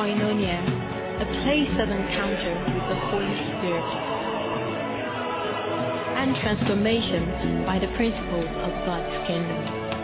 Koinonia, a place of encounter with the Holy Spirit and transformation by the principles of God's kingdom.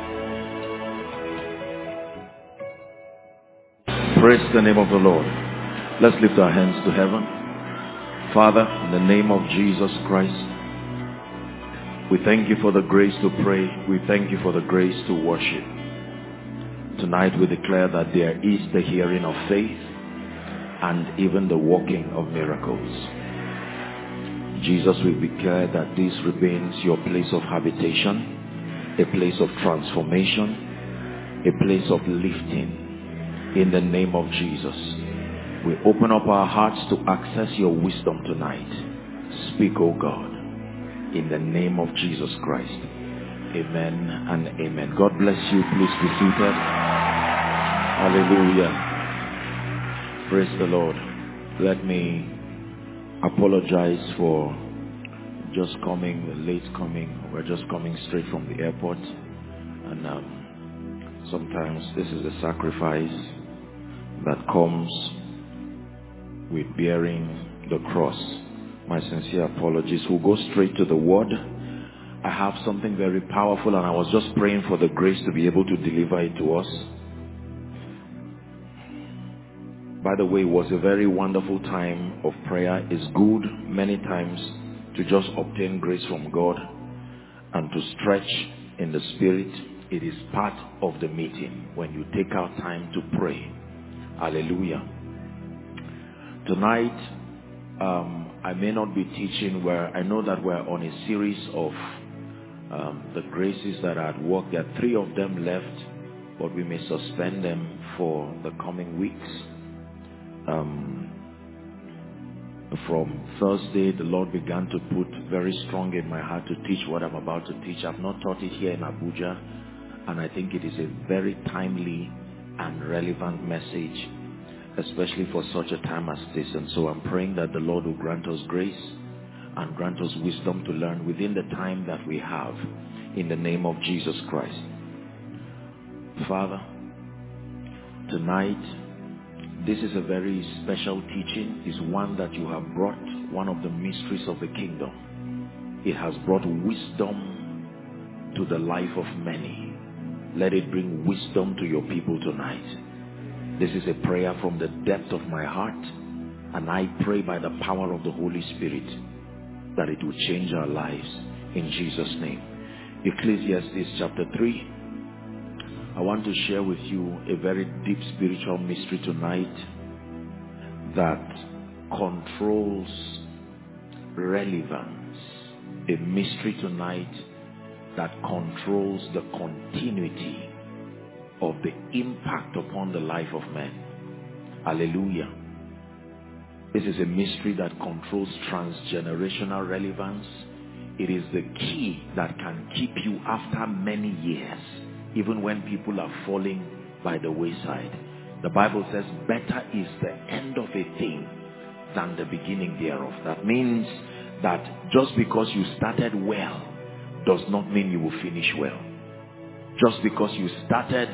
Praise the name of the Lord. Let's lift our hands to heaven. Father, in the name of Jesus Christ, we thank you for the grace to pray. We thank you for the grace to worship. Tonight we declare that there is the hearing of faith and even the working of miracles. Jesus, we declare that this remains your place of habitation, a place of transformation, a place of lifting. In the name of Jesus, we open up our hearts to access your wisdom tonight. Speak, O God, in the name of Jesus Christ. Amen and amen. God bless you. Please be seated. Hallelujah. Praise the Lord. Let me apologize for just coming, late coming. We're just coming straight from the airport. And sometimes this is a sacrifice that comes with bearing the cross. My sincere apologies. We'll go straight to the word. I have something very powerful and I was just praying for the grace to be able to deliver it to us. By the way, it was a very wonderful time of prayer. It's good many times to just obtain grace from God and to stretch in the spirit. It is part of the meeting when you take out time to pray. Hallelujah. Tonight, I may not be teaching where I know that we're on a series of the graces that are at work. There are 3 of them left, but we may suspend them for the coming weeks. From Thursday, the Lord began to put very strong in my heart to teach what I'm about to teach. I've not taught it here in Abuja, and I think it is a very timely and relevant message, especially for such a time as this. And so I'm praying that the Lord will grant us grace and grant us wisdom to learn within the time that we have, in the name of Jesus Christ. Father, tonight, this is a very special teaching. It's one that you have brought, one of the mysteries of the kingdom. It has brought wisdom to the life of many. Let it bring wisdom to your people tonight. This is a prayer from the depth of my heart, and I pray by the power of the Holy Spirit that it will change our lives in Jesus' name. Ecclesiastes chapter 3. I want to share with you a very deep spiritual mystery tonight that controls relevance. A mystery tonight that controls the continuity of the impact upon the life of men. Hallelujah. This is a mystery that controls transgenerational relevance. It is the key that can keep you after many years, even when people are falling by the wayside. The Bible says, better is the end of a thing than the beginning thereof. That means that just because you started well does not mean you will finish well. Just because you started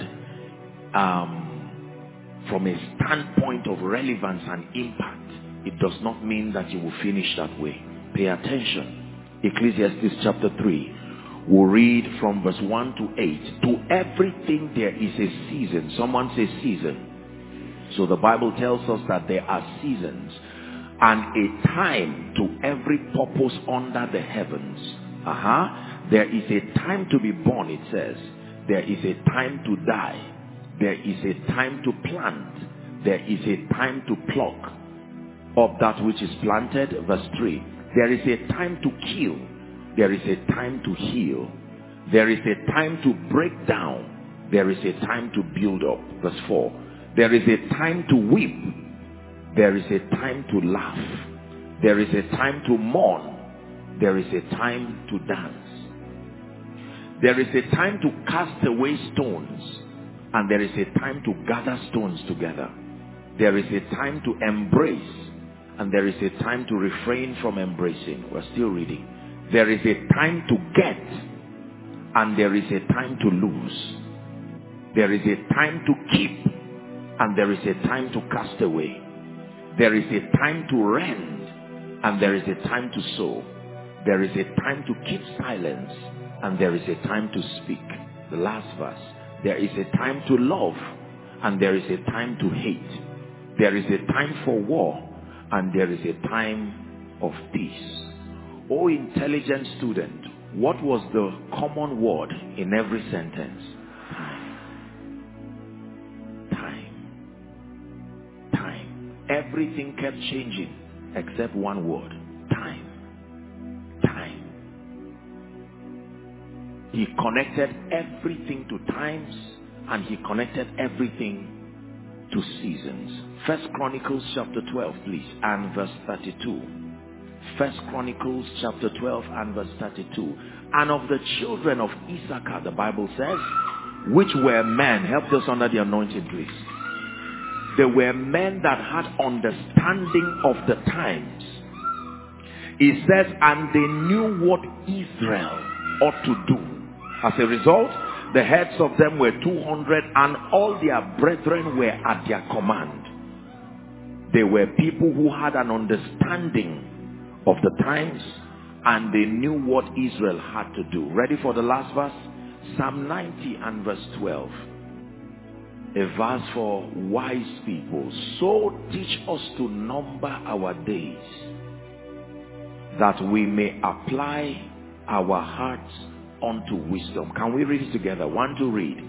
from a standpoint of relevance and impact, it does not mean that you will finish that way. Pay attention. Ecclesiastes chapter 3. We'll read from verse 1 to 8. To everything there is a season. Someone says season. So the Bible tells us that there are seasons and a time to every purpose under the heavens. There is a time to be born, it says. There is a time to die. There is a time to plant. There is a time to pluck up that which is planted. Verse 3. There is a time to kill. There is a time to heal. There is a time to break down. There is a time to build up. Verse 4. There is a time to weep. There is a time to laugh. There is a time to mourn. There is a time to dance. There is a time to cast away stones, and there is a time to gather stones together. There is a time to embrace, and there is a time to refrain from embracing. We're still reading. There is a time to get, and there is a time to lose. There is a time to keep, and there is a time to cast away. There is a time to rend, and there is a time to sow. There is a time to keep silence, and there is a time to speak. The last verse. There is a time to love, and there is a time to hate. There is a time for war, and there is a time of peace. O intelligent student, what was the common word in every sentence? Time. Time. Everything kept changing except one word. Time. Time. He connected everything to times, and he connected everything to seasons. First Chronicles chapter 12, please, and verse 32. First Chronicles chapter 12 and verse 32. And of the children of Issachar, the Bible says, which were men, help us under the anointing, please. They were men that had understanding of the times. It says, and they knew what Israel ought to do. As a result, the heads of them were 200, and all their brethren were at their command. They were people who had an understanding of the times, and they knew what Israel had to do. Ready for the last verse? Psalm 90 and verse 12. A verse for wise people. So teach us to number our days, that we may apply our hearts unto wisdom. Can we read it together? 1, 2, read.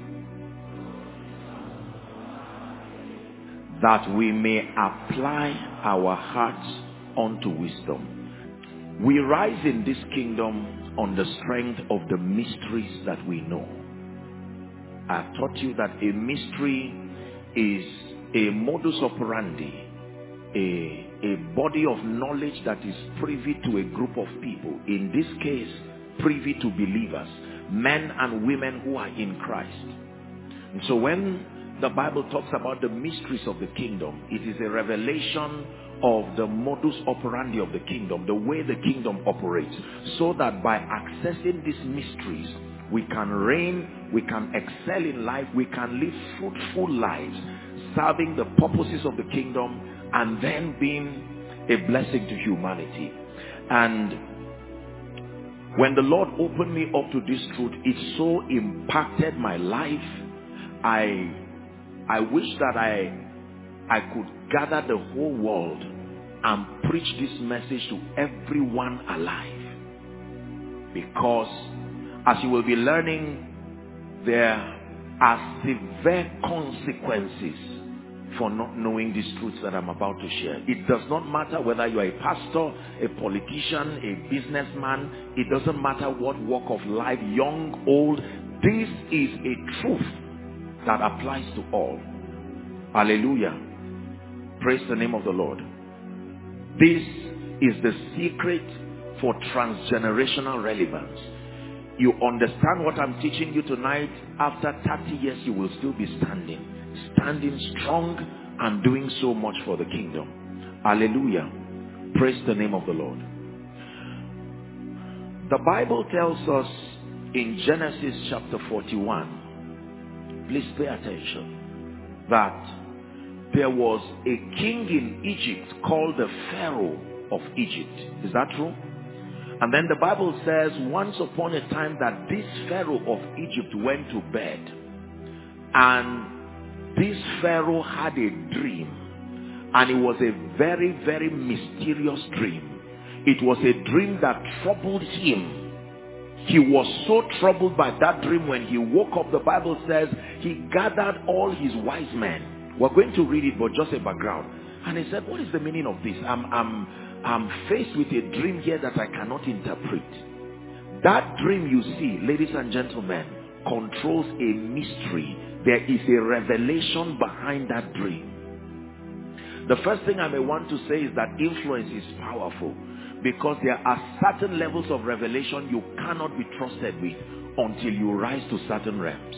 That we may apply our hearts unto wisdom. We rise in this kingdom on the strength of the mysteries that we know. I've taught you that a mystery is a modus operandi, a body of knowledge that is privy to a group of people. In this case, privy to believers, men and women who are in Christ. And so when the Bible talks about the mysteries of the kingdom, it is a revelation of the modus operandi of the kingdom, the way the kingdom operates, so that by accessing these mysteries, we can reign, we can excel in life, we can live fruitful lives, serving the purposes of the kingdom, and then being a blessing to humanity. And when the Lord opened me up to this truth, it so impacted my life. I wish that I could gather the whole world and preach this message to everyone alive. Because as you will be learning, there are severe consequences for not knowing these truths that I'm about to share. It does not matter whether you are a pastor, a politician, a businessman. It doesn't matter what walk of life, young, old. This is a truth that applies to all. Hallelujah. Praise the name of the Lord. This is the secret for transgenerational relevance. You understand what I'm teaching you tonight. After 30 years, you will still be standing strong and doing so much for the kingdom. Hallelujah. Praise the name of the Lord. The Bible tells us in Genesis chapter 41, please pay attention, that there was a king in Egypt called the Pharaoh of Egypt. Is that true? And then the Bible says once upon a time that this Pharaoh of Egypt went to bed, and this Pharaoh had a dream, and it was a very, very mysterious dream. It was a dream that troubled him. He was so troubled by that dream, when he woke up, the Bible says he gathered all his wise men. We're going to read it, but just a background. And he said, what is the meaning of this? I'm faced with a dream here that I cannot interpret. That dream you see, ladies and gentlemen, controls a mystery. There is a revelation behind that dream. The first thing I may want to say is that influence is powerful, because there are certain levels of revelation you cannot be trusted with until you rise to certain realms.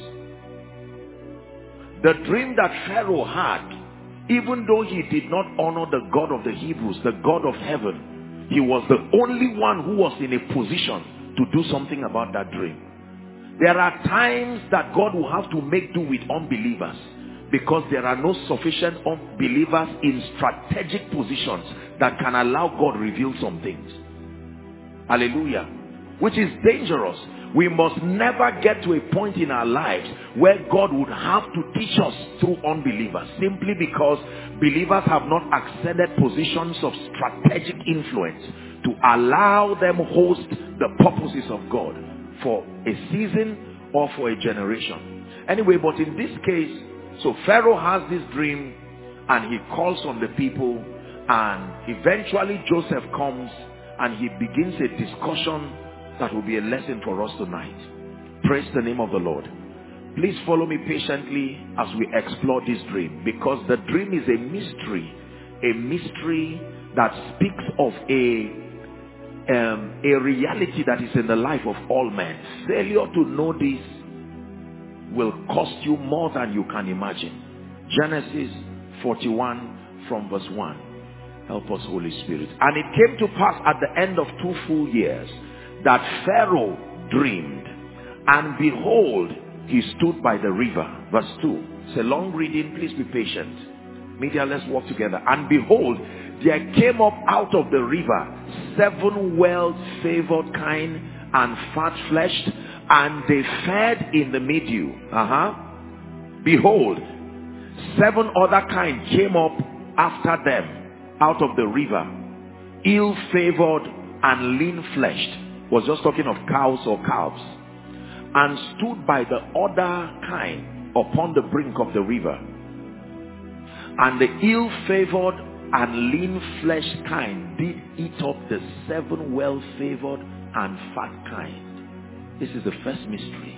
The dream that Pharaoh had, even though he did not honor the God of the Hebrews, the God of heaven, he was the only one who was in a position to do something about that dream. There are times that God will have to make do with unbelievers. Because there are no sufficient believers in strategic positions that can allow God reveal some things. Hallelujah. Which is dangerous. We must never get to a point in our lives where God would have to teach us through unbelievers, simply because believers have not acceded positions of strategic influence to allow them host the purposes of God for a season or for a generation. Anyway, but in this case, so Pharaoh has this dream and he calls on the people, and eventually Joseph comes and he begins a discussion that will be a lesson for us tonight. Praise the name of the Lord. Please follow me patiently as we explore this dream, because the dream is a mystery that speaks of a reality that is in the life of all men. Failure to know this will cost you more than you can imagine. Genesis 41 from verse 1. Help us, Holy Spirit. And it came to pass at the end of 2 full years that Pharaoh dreamed, and behold, he stood by the river. Verse 2. It's a long reading, please be patient. Media, let's walk together. And behold, there came up out of the river 7 well-favored kine and fat-fleshed, and they fed in the meadew. Behold, 7 other kine came up after them out of the river, ill-favored and lean-fleshed. Was just talking of cows or calves. And stood by the other kine upon the brink of the river. And the ill-favored and lean-fleshed kine did eat up the 7 well-favored and fat kine. This is the first mystery.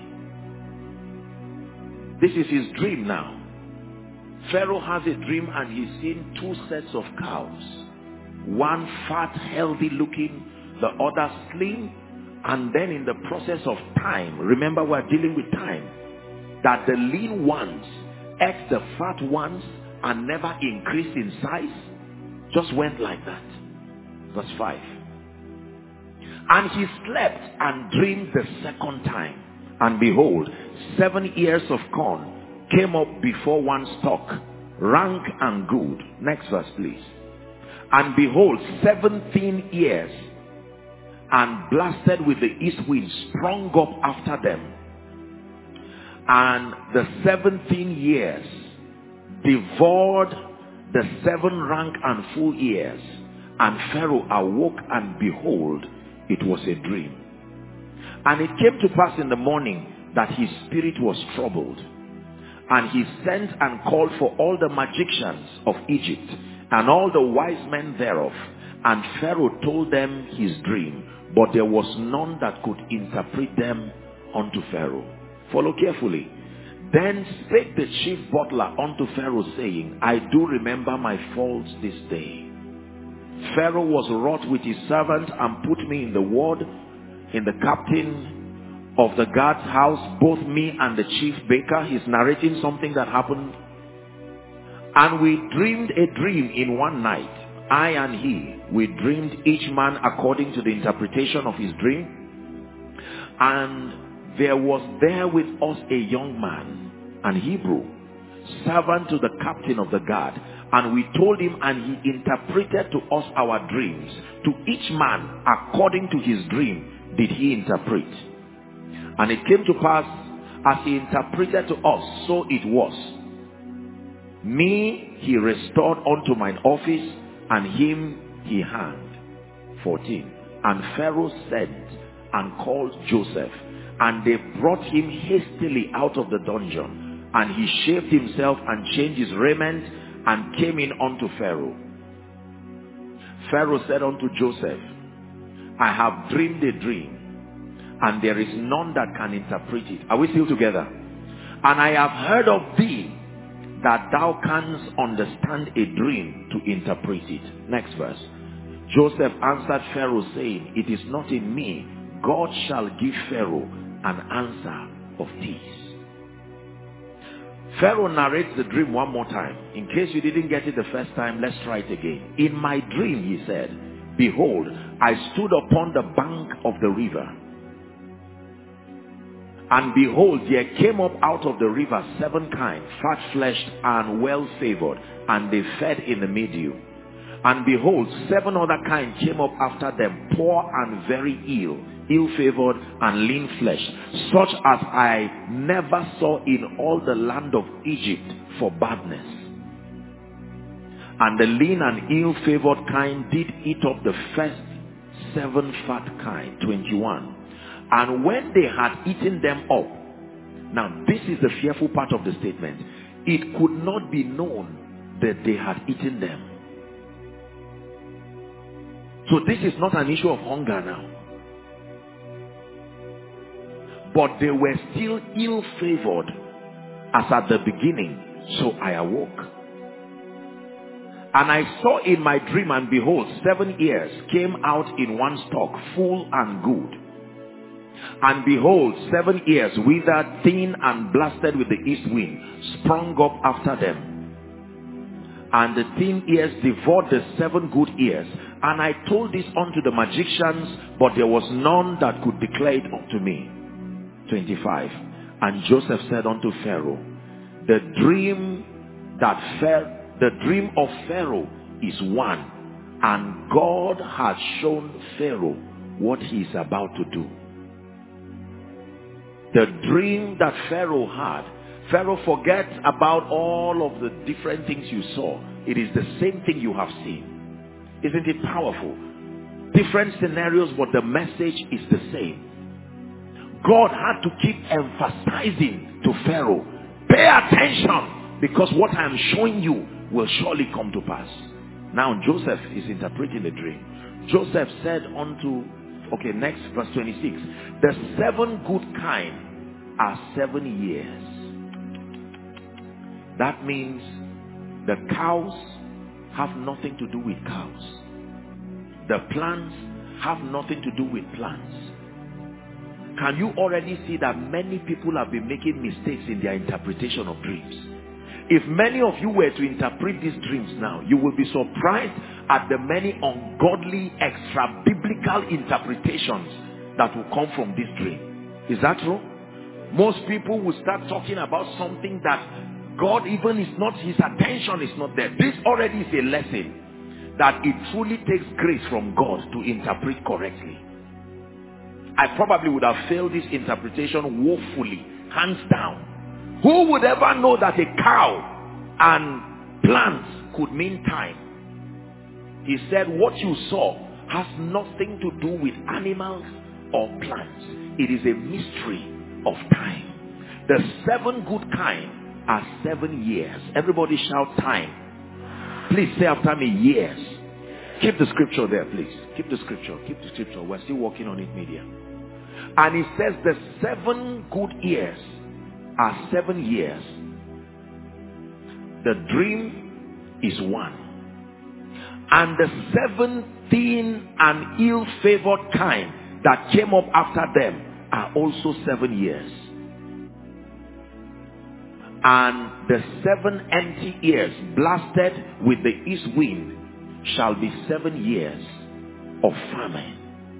This is his dream now. Pharaoh has a dream and he's seen 2 sets of cows. One fat, healthy looking, the other slim. And then in the process of time, remember we're dealing with time, that the lean ones ate the fat ones and never increased in size. Just went like that. Verse 5. And he slept and dreamed the second time. And behold, 7 ears of corn came up before one stalk, rank and good. Next verse, please. And behold, 17 ears and blasted with the east wind sprung up after them. And the 17 years devoured the 7 rank and full ears. And Pharaoh awoke, and behold, it was a dream. And it came to pass in the morning that his spirit was troubled. And he sent and called for all the magicians of Egypt and all the wise men thereof. And Pharaoh told them his dream, but there was none that could interpret them unto Pharaoh. Follow carefully. Then spake the chief butler unto Pharaoh, saying, I do remember my faults this day. Pharaoh was wroth with his servant, and put me in the ward, in the captain of the guard's house, both me and the chief baker. He's narrating something that happened. And we dreamed a dream in one night, I and he. We dreamed each man according to the interpretation of his dream. And there was there with us a young man, an Hebrew, servant to the captain of the guard. And we told him, and he interpreted to us our dreams. To each man according to his dream did he interpret. And it came to pass, as he interpreted to us, so it was. Me he restored unto mine office, and him he hanged. 14. And Pharaoh sent and called Joseph, and they brought him hastily out of the dungeon. And he shaved himself and changed his raiment, and came in unto Pharaoh. Pharaoh said unto Joseph, I have dreamed a dream, and there is none that can interpret it. Are we still together? And I have heard of thee, that thou canst understand a dream to interpret it. Next verse. Joseph answered Pharaoh, saying, it is not in me. God shall give Pharaoh an answer of peace. Pharaoh narrates the dream one more time. In case you didn't get it the first time, let's try it again. In my dream, he said, behold, I stood upon the bank of the river, And behold, there came up out of the river 7 kine, fat-fleshed and well-favored, and they fed in the meadew. And behold, 7 other kine came up after them, poor and very ill-favored and lean-fleshed, such as I never saw in all the land of Egypt for badness. And the lean and ill-favored kine did eat up the first 7 fat kine, 21. And when they had eaten them up, now this is the fearful part of the statement, it could not be known that they had eaten them. So this is not an issue of hunger now. But they were still ill-favored as at the beginning. So I awoke. And I saw in my dream, and behold, 7 ears came out in one stalk, full and good. And behold, 7 ears withered, thin and blasted with the east wind, sprung up after them. And the thin ears devoured the 7 good ears. And I told this unto the magicians, but there was none that could declare it unto me. 25. And Joseph said unto Pharaoh, the dream of Pharaoh is one, and God has shown Pharaoh what he is about to do. The dream that Pharaoh had, Pharaoh forgets about all of the different things you saw. It is the same thing you have seen. Isn't it powerful? Different scenarios, but the message is the same. God had to keep emphasizing to Pharaoh, pay attention, because what I am showing you will surely come to pass. Now Joseph is interpreting the dream. Joseph said unto, okay, next verse 26, the 7 good kine are 7 years. That means the cows have nothing to do with cows. The plants have nothing to do with plants. Can you already see that many people have been making mistakes in their interpretation of dreams? If many of you were to interpret these dreams now, you will be surprised at the many ungodly, extra-biblical interpretations that will come from this dream. Is that true? Most people will start talking about something that God even is not, his attention is not there. This already is a lesson that it truly takes grace from God to interpret correctly. I probably would have failed this interpretation woefully, hands down. Who would ever know that a cow and plants could mean time? He said what you saw has nothing to do with animals or plants. It is a mystery of time. The 7 good kind are 7 years. Everybody shout time. Please say after me, years. Keep the scripture there, please. Keep the scripture. Keep the scripture. We're still working on it, media. And he says the 7 good years are 7 years. The dream is 1. And the 7 thin and ill-favored kind that came up after them are also 7 years. And the 7 empty ears blasted with the east wind shall be 7 years of famine.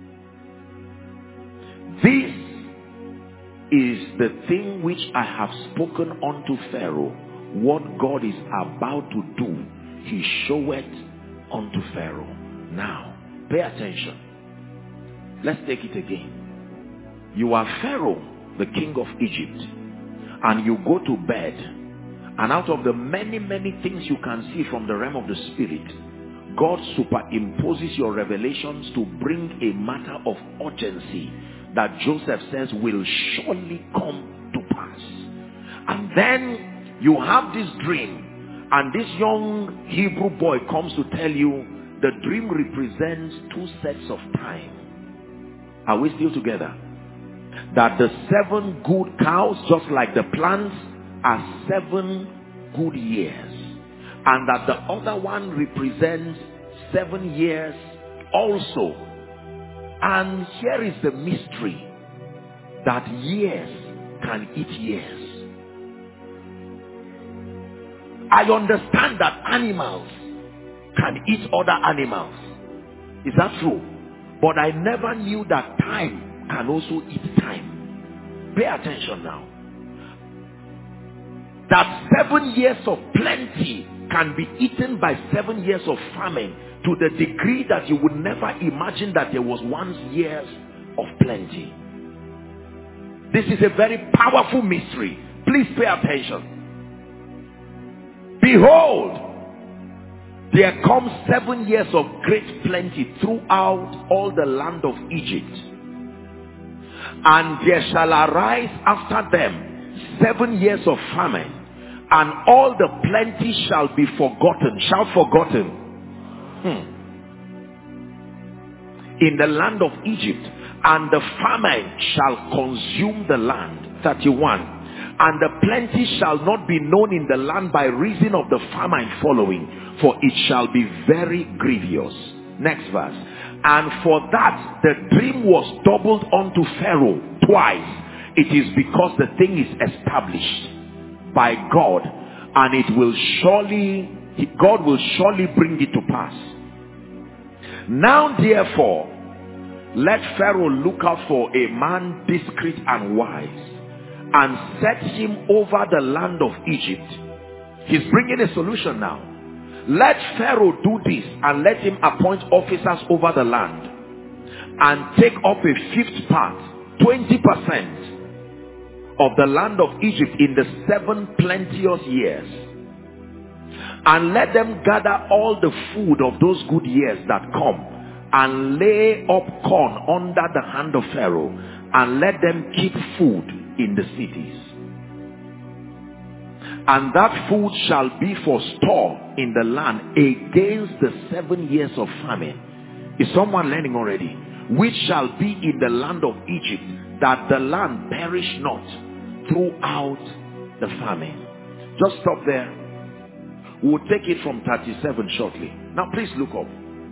This is the thing which I have spoken unto Pharaoh. What God is about to do, he showeth unto Pharaoh. Now, pay attention. Let's take it again. You are Pharaoh, the king of Egypt, and you go to bed, and out of the many things you can see from the realm of the spirit, God superimposes your revelations to bring a matter of urgency that Joseph says will surely come to pass. And then you have this dream, and this young Hebrew boy comes to tell you the dream represents 2 sets of time. Are we still together? That the 7 good cows, just like the plants, are 7 good years. And that the other one represents 7 years also. And here is the mystery, that years can eat years. I understand that animals can eat other animals. Is that true? But I never knew that time can also eat time. Pay attention now. That 7 years of plenty can be eaten by 7 years of famine, to the degree that you would never imagine that there was once years of plenty. This is a very powerful mystery. Please pay attention. Behold, there comes 7 years of great plenty throughout all the land of Egypt. And there shall arise after them 7 years of famine, and all the plenty shall be forgotten. Shall forgotten. In the land of Egypt, and the famine shall consume the land. 31. And the plenty shall not be known in the land by reason of the famine following, for it shall be very grievous. Next verse. And for that the dream was doubled unto Pharaoh twice. It is because the thing is established by God, and it will surely, God will surely bring it to pass. Now therefore, let Pharaoh look out for a man discreet and wise, and set him over the land of Egypt. He's bringing a solution now. Let Pharaoh do this, and let him appoint officers over the land, and take up a fifth part, 20% of the land of Egypt in the 7 plenteous years, and let them gather all the food of those good years that come, and lay up corn under the hand of Pharaoh, and let them keep food in the cities. And that food shall be for store in the land against the 7 years of famine. Is someone learning already? Which shall be in the land of Egypt, that the land perish not throughout the famine. Just stop there. We'll take it from 37 shortly. Now please look up.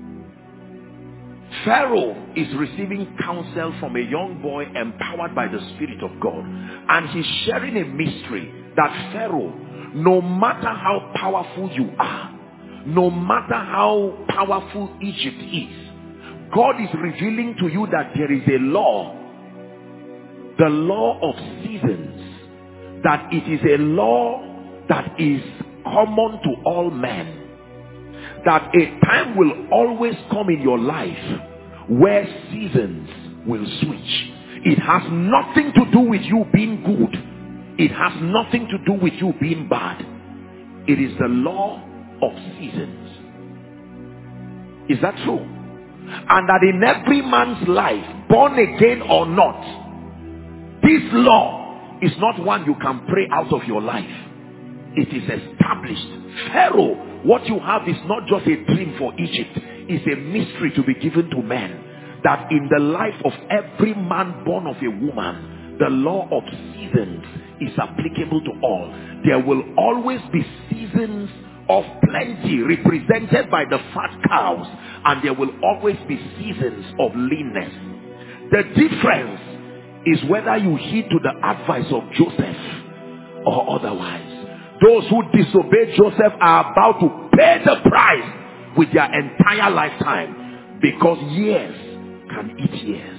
Pharaoh is receiving counsel from a young boy empowered by the Spirit of God, and he's sharing a mystery that Pharaoh, no matter how powerful you are, no matter how powerful Egypt is, God is revealing to you that there is a law, the law of seasons, that it is a law that is common to all men, that a time will always come in your life where seasons will switch. It has nothing to do with you being good. It has nothing to do with you being bad. It is the law of seasons. Is that true? And that in every man's life, born again or not, this law is not one you can pray out of your life. It is established. Pharaoh, what you have is not just a dream for Egypt. It's a mystery to be given to men. That in the life of every man born of a woman, the law of seasons is applicable to all. There will always be seasons of plenty represented by the fat cows, and there will always be seasons of leanness. The difference is whether you heed to the advice of Joseph or otherwise. Those who disobey Joseph are about to pay the price with their entire lifetime, because years can eat years.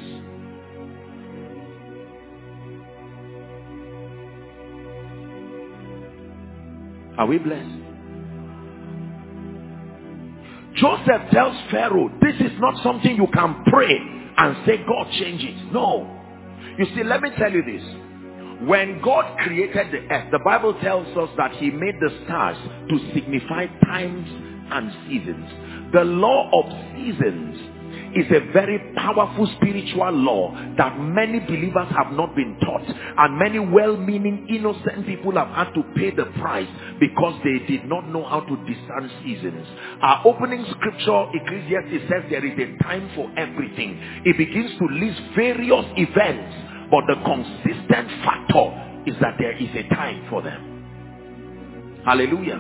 Are we blessed? Joseph tells Pharaoh, this is not something you can pray and say, God change it. No. You see, let me tell you this. When God created the earth, the Bible tells us that he made the stars to signify times and seasons. The law of seasons is a very powerful spiritual law that many believers have not been taught, and many well-meaning innocent people have had to pay the price because they did not know how to discern seasons. Our opening scripture, Ecclesiastes, says there is a time for everything. It begins to list various events, but the consistent factor is that there is a time for them. Hallelujah.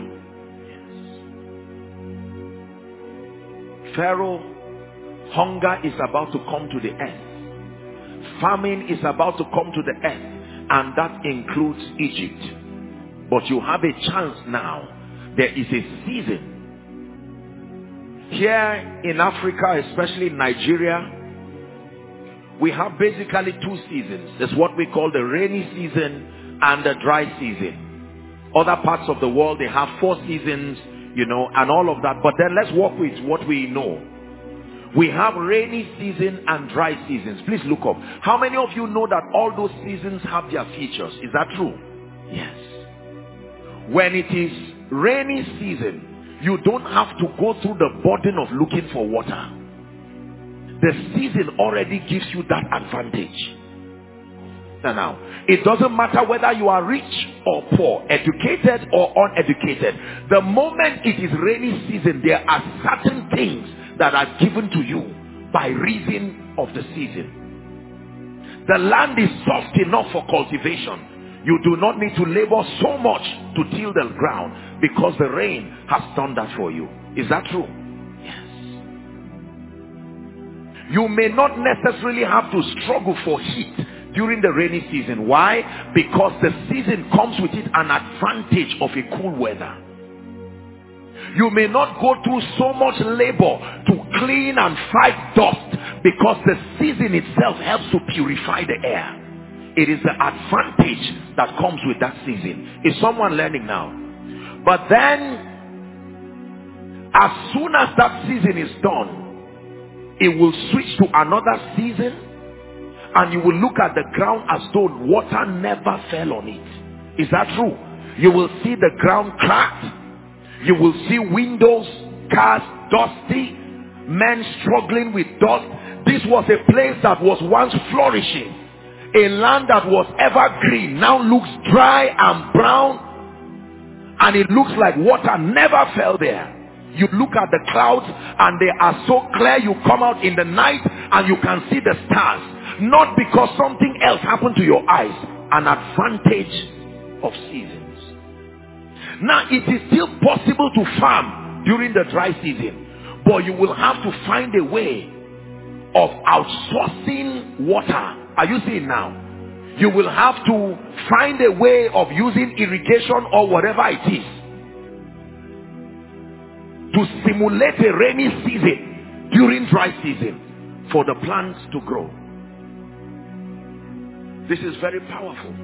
Yes. Pharaoh, hunger is about to come to the earth. Famine is about to come to the earth, and that includes Egypt. But you have a chance now. There is a season. Here in Africa, especially in Nigeria, we have basically two seasons. There's what we call the rainy season and the dry season. Other parts of the world, they have 4 seasons, you know, and all of that. But then let's work with what we know. We have rainy season and dry seasons. Please look up. How many of you know that all those seasons have their features? Is that true? Yes. When it is rainy season, you don't have to go through the burden of looking for water. The season already gives you that advantage. Now, it doesn't matter whether you are rich or poor, educated or uneducated. The moment it is rainy season, there are certain things that are given to you by reason of the season. The land is soft enough for cultivation. You do not need to labor so much to till the ground because the rain has done that for you. Is that true? Yes. You may not necessarily have to struggle for heat during the rainy season. Why? Because the season comes with it an advantage of a cool weather. You may not go through so much labor to clean and fight dust because the season itself helps to purify the air. It is the advantage that comes with that season. Is someone learning now? But then, as soon as that season is done, it will switch to another season, and you will look at the ground as though water never fell on it. Is that true? You will see the ground cracked. You will see windows, cars dusty, men struggling with dust. This was a place that was once flourishing. A land that was evergreen now looks dry and brown, and it looks like water never fell there. You look at the clouds and they are so clear. You come out in the night and you can see the stars. Not because something else happened to your eyes. An advantage of seasons. Now it is still possible to farm during the dry season, but you will have to find a way of outsourcing water. Are you seeing now? You will have to find a way of using irrigation or whatever it is to simulate a rainy season during dry season for the plants to grow. This is very powerful.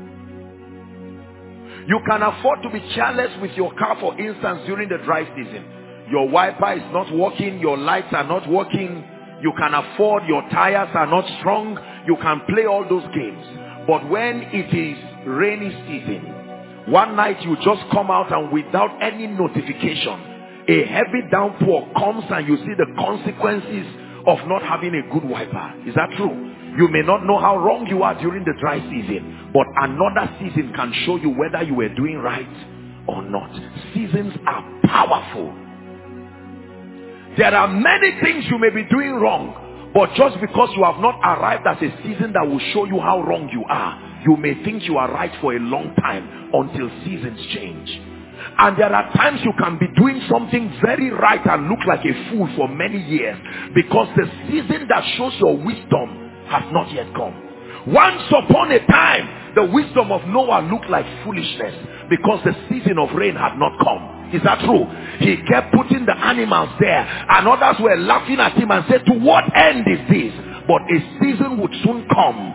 You can afford to be careless with your car, for instance, during the dry season. Your wiper is not working, your lights are not working, you can afford, your tires are not strong, you can play all those games. But when it is rainy season, one night you just come out and without any notification, a heavy downpour comes and you see the consequences of not having a good wiper. Is that true? You may not know how wrong you are during the dry season, but another season can show you whether you were doing right or not. Seasons are powerful. There are many things you may be doing wrong, but just because you have not arrived at a season that will show you how wrong you are, you may think you are right for a long time until seasons change. And there are times you can be doing something very right and look like a fool for many years because the season that shows your wisdom has not yet come. Once upon a time, the wisdom of Noah looked like foolishness because the season of rain had not come. Is that true? He kept putting the animals there and others were laughing at him and said, to what end is this? But a season would soon come.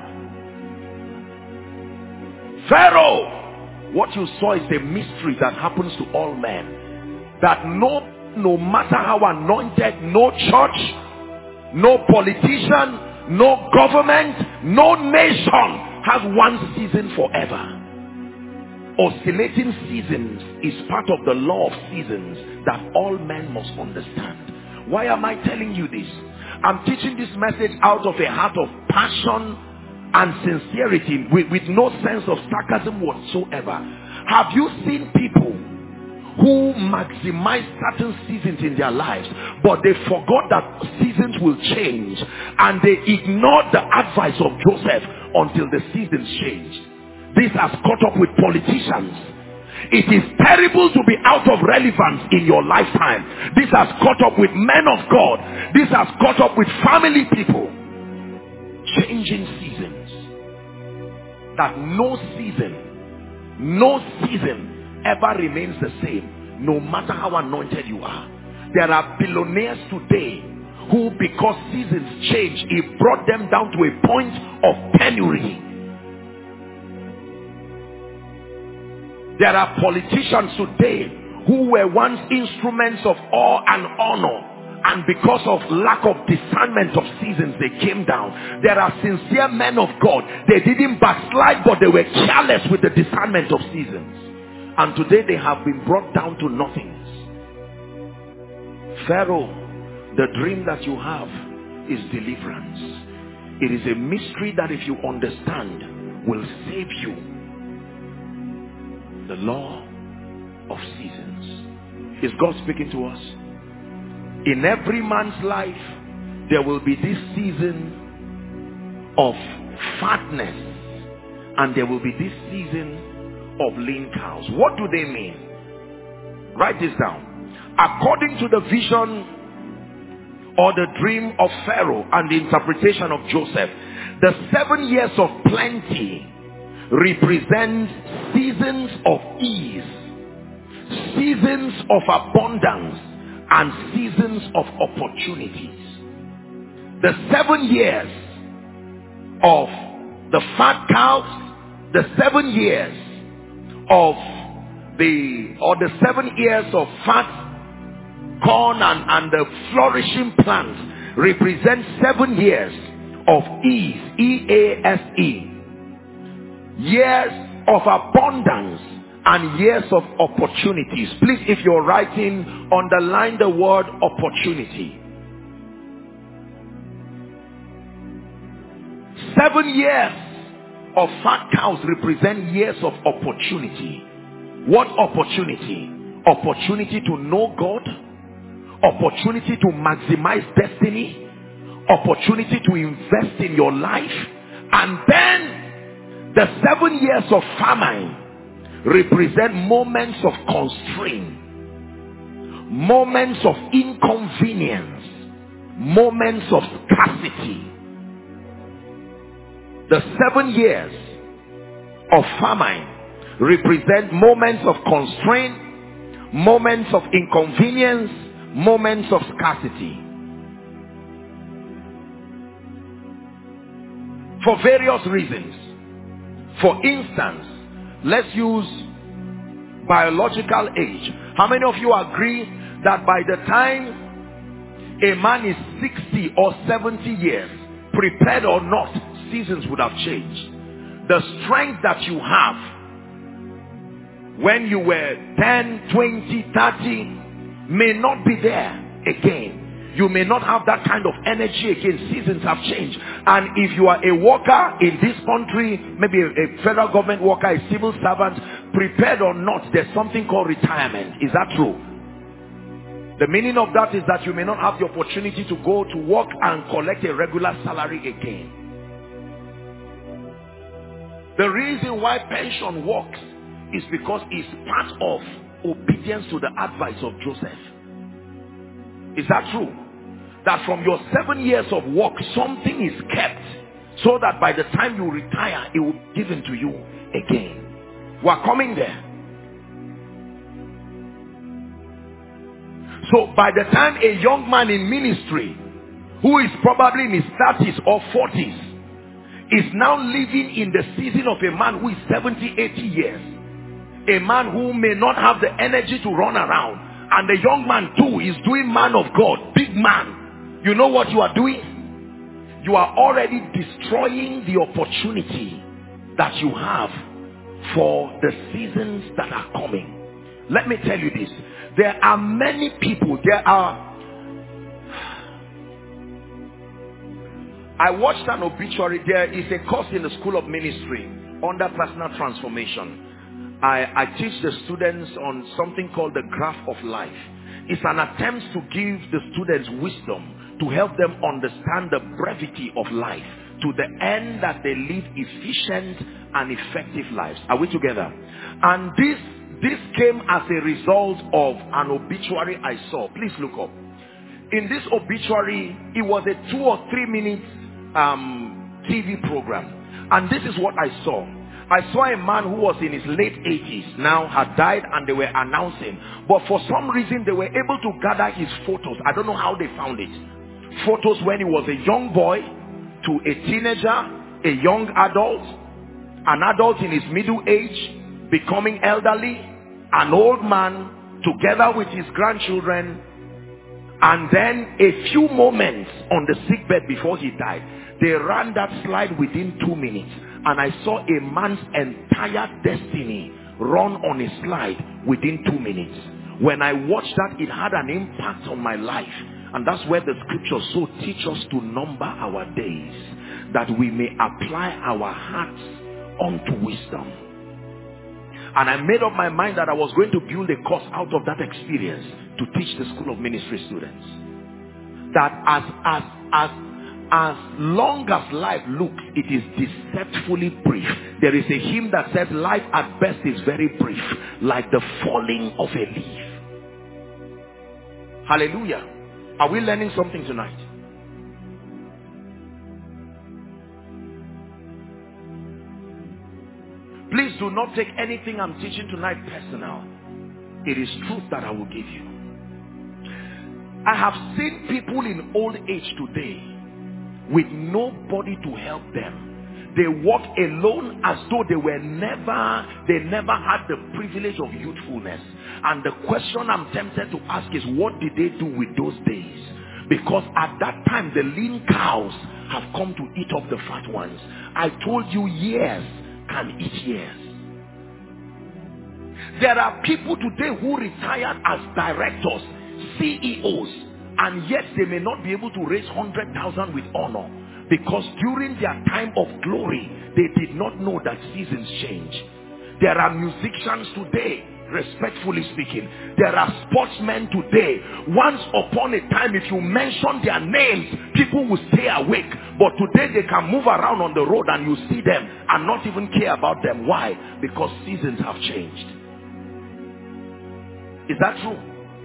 Pharaoh, what you saw is a mystery that happens to all men. That no matter how anointed, no church, no politician, no government, no nation has one season forever. Oscillating seasons is part of the law of seasons that all men must understand. Why am I telling you this? I'm teaching this message out of a heart of passion and sincerity with no sense of sarcasm whatsoever. Have you seen people who maximize certain seasons in their lives, but they forgot that seasons will change, and they ignored the advice of Joseph until the seasons changed? This has caught up with politicians. It is terrible to be out of relevance in your lifetime. This has caught up with men of God. This has caught up with family people. Changing seasons. That no season ever remains the same, no matter how anointed you are. There are billionaires today who, because seasons change, he brought them down to a point of penury. There are politicians today who were once instruments of awe and honor, and because of lack of discernment of seasons, they came down. There are sincere men of God. They didn't backslide, but they were careless with the discernment of seasons. And today they have been brought down to nothingness. Pharaoh, the dream that you have is deliverance. It is a mystery that, if you understand, will save you. The law of seasons. Is God speaking to us? In every man's life, there will be this season of fatness, and there will be this season of lean cows. What do they mean? Write this down. According to the vision or the dream of Pharaoh and the interpretation of Joseph, the 7 years of plenty represent seasons of ease, seasons of abundance, and seasons of opportunities. The 7 years of the fat cows, the 7 years of the 7 years of fat corn and the flourishing plants represent 7 years of ease, E-A-S-E, years of abundance, and years of opportunities. Please, if you're writing, underline the word opportunity. 7 years of fat cows represent years of opportunity. What opportunity? Opportunity to know God, opportunity to maximize destiny, opportunity to invest in your life. And then the 7 years of famine represent moments of constraint, moments of inconvenience, moments of scarcity. The 7 years of famine represent moments of constraint, moments of inconvenience, moments of scarcity. For various reasons. For instance, let's use biological age. How many of you agree that by the time a man is 60 or 70 years, prepared or not, seasons would have changed? The strength that you have when you were 10, 20, 30 may not be there again. You may not have that kind of energy again. Seasons have changed. And if you are a worker in this country, maybe a federal government worker, a civil servant, prepared or not, there's something called retirement. Is that true? The meaning of that is that you may not have the opportunity to go to work and collect a regular salary again. The reason why pension works is because it's part of obedience to the advice of Joseph. Is that true? That from your 7 years of work, something is kept so that by the time you retire, it will be given to you again. We're coming there. So by the time a young man in ministry, who is probably in his 30s or 40s, is now living in the season of a man who is 70, 80 years, a man who may not have the energy to run around, and the young man too is doing man of God, big man. You know what you are doing? You are already destroying the opportunity that you have for the seasons that are coming. Let me tell you this. There are many people, I watched an obituary. There is a course in the School of Ministry under personal transformation. I teach the students on something called the graph of life. It's an attempt to give the students wisdom to help them understand the brevity of life to the end that they live efficient and effective lives. Are we together? And this came as a result of an obituary I saw. Please look up. In this obituary, it was a 2 or 3 minute TV program. And this is what I saw. I saw a man who was in his late 80s now, had died, and they were announcing. But for some reason, they were able to gather his photos. I don't know how they found it. Photos when he was a young boy to a teenager, a young adult, an adult in his middle age, becoming elderly, an old man, together with his grandchildren, and then a few moments on the sickbed before he died. They ran that slide within 2 minutes, and I saw a man's entire destiny run on a slide within 2 minutes. When I watched that, it had an impact on my life. And that's where the scriptures so teach us to number our days, that we may apply our hearts unto wisdom. And I made up my mind that I was going to build a course out of that experience to teach the School of Ministry students. That as long as life looks, it is deceptively brief. There is a hymn that says life at best is very brief, like the falling of a leaf. Hallelujah. Are we learning something tonight? Please do not take anything I'm teaching tonight personal. It is truth that I will give you. I have seen people in old age today with nobody to help them. They walk alone as though they never had the privilege of youthfulness. And the question I'm tempted to ask is, what did they do with those days? Because at that time the lean cows have come to eat up the fat ones. I told you, years can eat years. There are people today who retired as directors, CEOs, and yet they may not be able to raise 100,000 with honor, because during their time of glory they did not know that seasons change. There are musicians today, respectfully speaking, there are sportsmen today. Once upon a time, if you mention their names, people will stay awake, but today they can move around on the road and you see them and not even care about them. Why? Because seasons have changed. Is that true?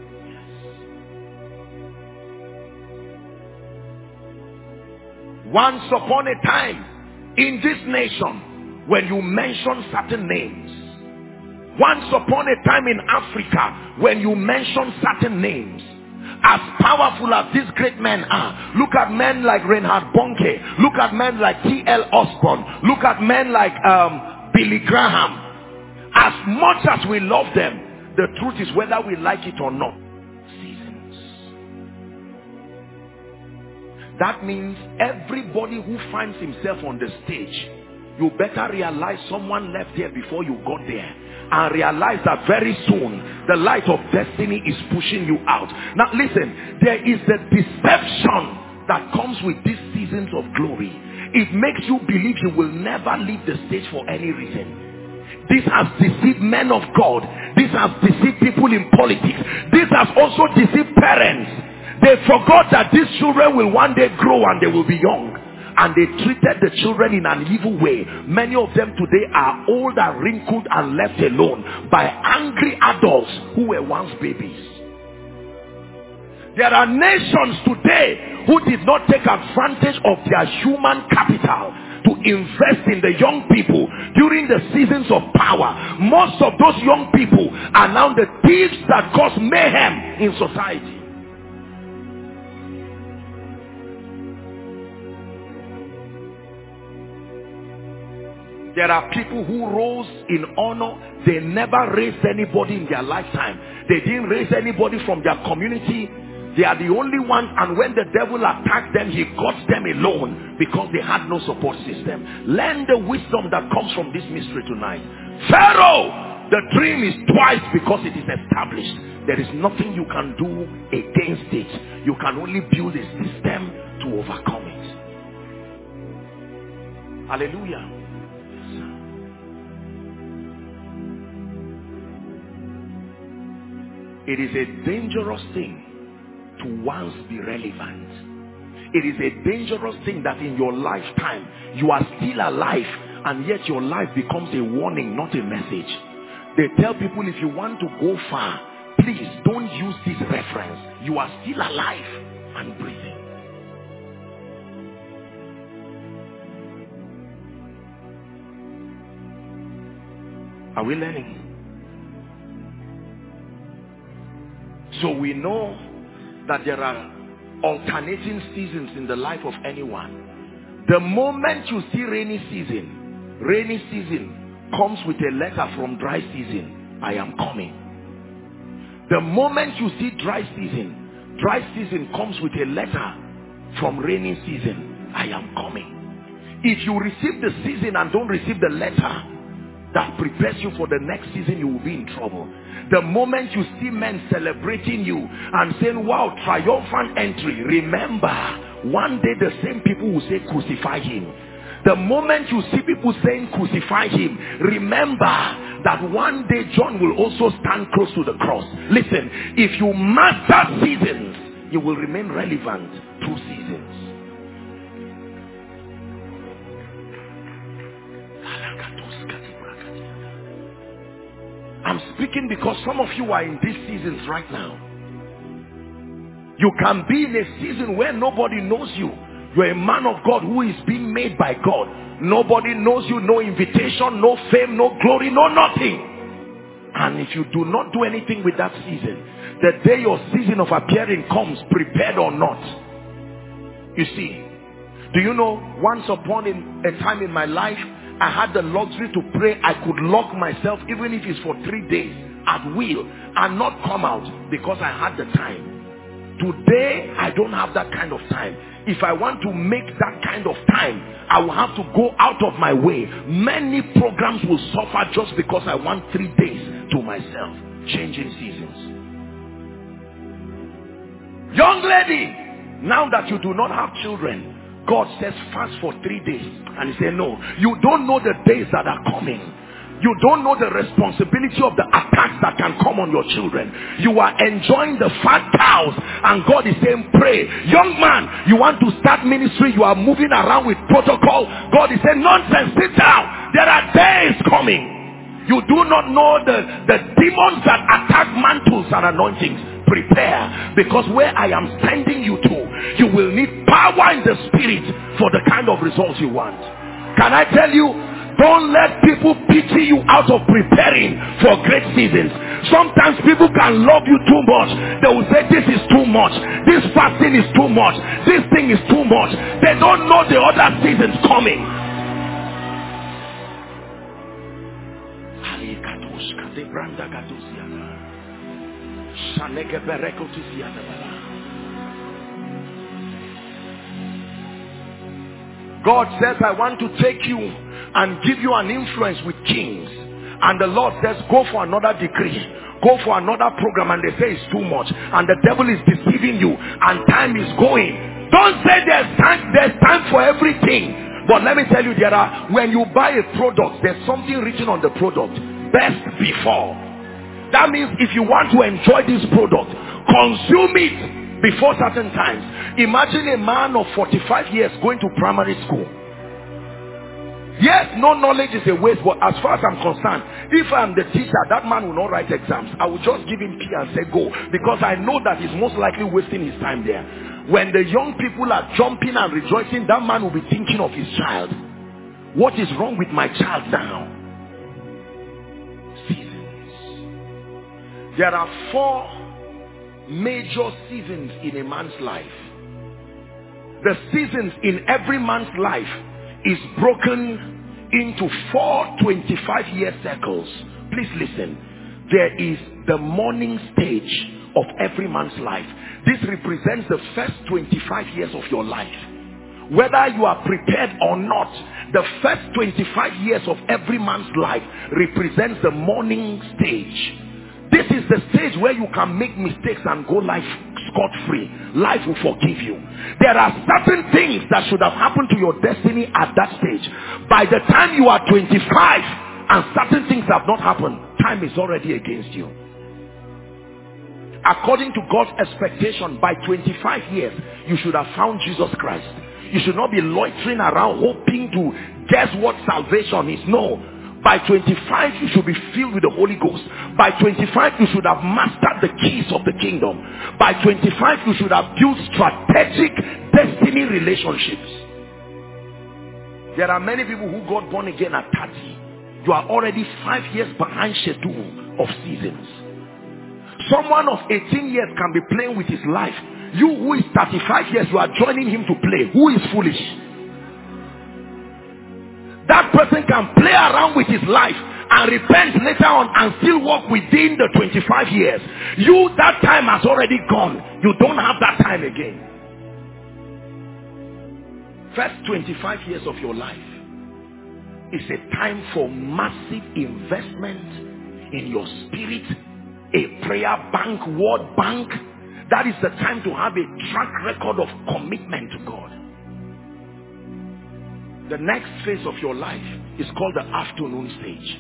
Once upon a time in this nation, when you mention certain names, once upon a time in Africa, when you mention certain names, as powerful as these great men are, look at men like Reinhard Bonnke, look at men like T.L. Osborne, look at men like Billy Graham. As much as we love them, the truth is, whether we like it or not, seasons. That means everybody who finds himself on the stage, you better realize someone left there before you got there, and realize that very soon the light of destiny is pushing you out. Now listen, there is the deception that comes with these seasons of glory. It makes you believe you will never leave the stage for any reason. This has deceived men of God. This has deceived people in politics. This has also deceived parents. They forgot that these children will one day grow and they will be young. And they treated the children in an evil way. Many of them today are old and wrinkled and left alone by angry adults who were once babies. There are nations today who did not take advantage of their human capital to invest in the young people during the seasons of power. Most of those young people are now the thieves that cause mayhem in society. There are people who rose in honor. They never raised anybody in their lifetime. They didn't raise anybody from their community. They are the only ones, and when the devil attacked them, he got them alone because they had no support system. Learn the wisdom that comes from this mystery tonight. Pharaoh, the dream is twice because it is established. There is nothing you can do against it. You can only build a system to overcome it. Hallelujah. It is a dangerous thing to once be relevant. It is a dangerous thing that in your lifetime you are still alive, and yet your life becomes a warning, not a message. They tell people, if you want to go far, please don't use this reference. You are still alive and breathing. Are we learning? So we know that there are alternating seasons in the life of anyone. The moment you see rainy season comes with a letter from dry season. I am coming. The moment you see dry season comes with a letter from rainy season. I am coming. If you receive the season and don't receive the letter that prepares you for the next season, you will be in trouble. The moment you see men celebrating you and saying, wow, triumphant entry, remember, one day the same people will say, crucify him. The moment you see people saying, crucify him, remember that one day John will also stand close to the cross. Listen, if you master seasons, you will remain relevant through seasons. I'm speaking because some of you are in these seasons right now. You can be in a season where nobody knows you. You're a man of God who is being made by God. Nobody knows you, no invitation, no fame, no glory, no nothing. And if you do not do anything with that season, the day your season of appearing comes, prepared or not. You see, do you know, once upon a time in my life, I had the luxury to pray. I could lock myself, even if it's for 3 days, at will, and not come out because I had the time. Today, I don't have that kind of time. If I want to make that kind of time, I will have to go out of my way. Many programs will suffer just because I want 3 days to myself. Changing seasons. Young lady, now that you do not have children, God says fast for 3 days. And he said, no, you don't know the days that are coming. You don't know the responsibility of the attacks that can come on your children. You are enjoying the fat cows, and God is saying, pray. Young man, you want to start ministry, you are moving around with protocol. God is saying, nonsense, sit down. There are days coming. You do not know the demons that attack mantles and anointings. Prepare, because where I am sending you to, you will need power in the spirit for the kind of results you want. Can I tell you, don't let people pity you out of preparing for great seasons. Sometimes people can love you too much. They will say, this is too much, this fasting is too much, this thing is too much. They don't know the other seasons coming. God says, I want to take you and give you an influence with kings. And the Lord says, go for another decree, go for another program, and they say it's too much, and the devil is deceiving you, and time is going. Don't say there's time for everything. But let me tell you, when you buy a product, there's something written on the product, best before. That means if you want to enjoy this product, consume it before certain times. Imagine a man of 45 years going to primary school. Yes, no knowledge is a waste, but as far as I'm concerned, if I'm the teacher, that man will not write exams. I will just give him key and say go, because I know that he's most likely wasting his time there. When the young people are jumping and rejoicing, that man will be thinking of his child. What is wrong with my child now? There are 4 major seasons in a man's life. The seasons in every man's life is broken into 4 25-year circles. Please listen. There is the morning stage of every man's life. This represents the first 25 years of your life. Whether you are prepared or not, the first 25 years of every man's life represents the morning stage. This is the stage where you can make mistakes and go life scot-free. Life will forgive you. There are certain things that should have happened to your destiny at that stage. By the time you are 25 and certain things have not happened, time is already against you. According to God's expectation, by 25 years, you should have found Jesus Christ. You should not be loitering around hoping to guess what salvation is. No. By 25, you should be filled with the Holy Ghost. By 25, you should have mastered the keys of the kingdom. By 25, you should have built strategic destiny relationships. There are many people who got born again at 30. You are already 5 years behind schedule of seasons. Someone of 18 years can be playing with his life. You who is 35 years, you are joining him to play. Who is foolish? That person can play around with his life and repent later on and still walk within the 25 years. You, that time has already gone. You don't have that time again. First 25 years of your life is a time for massive investment in your spirit, a prayer bank, word bank. That is the time to have a track record of commitment to God. The next phase of your life is called the afternoon stage.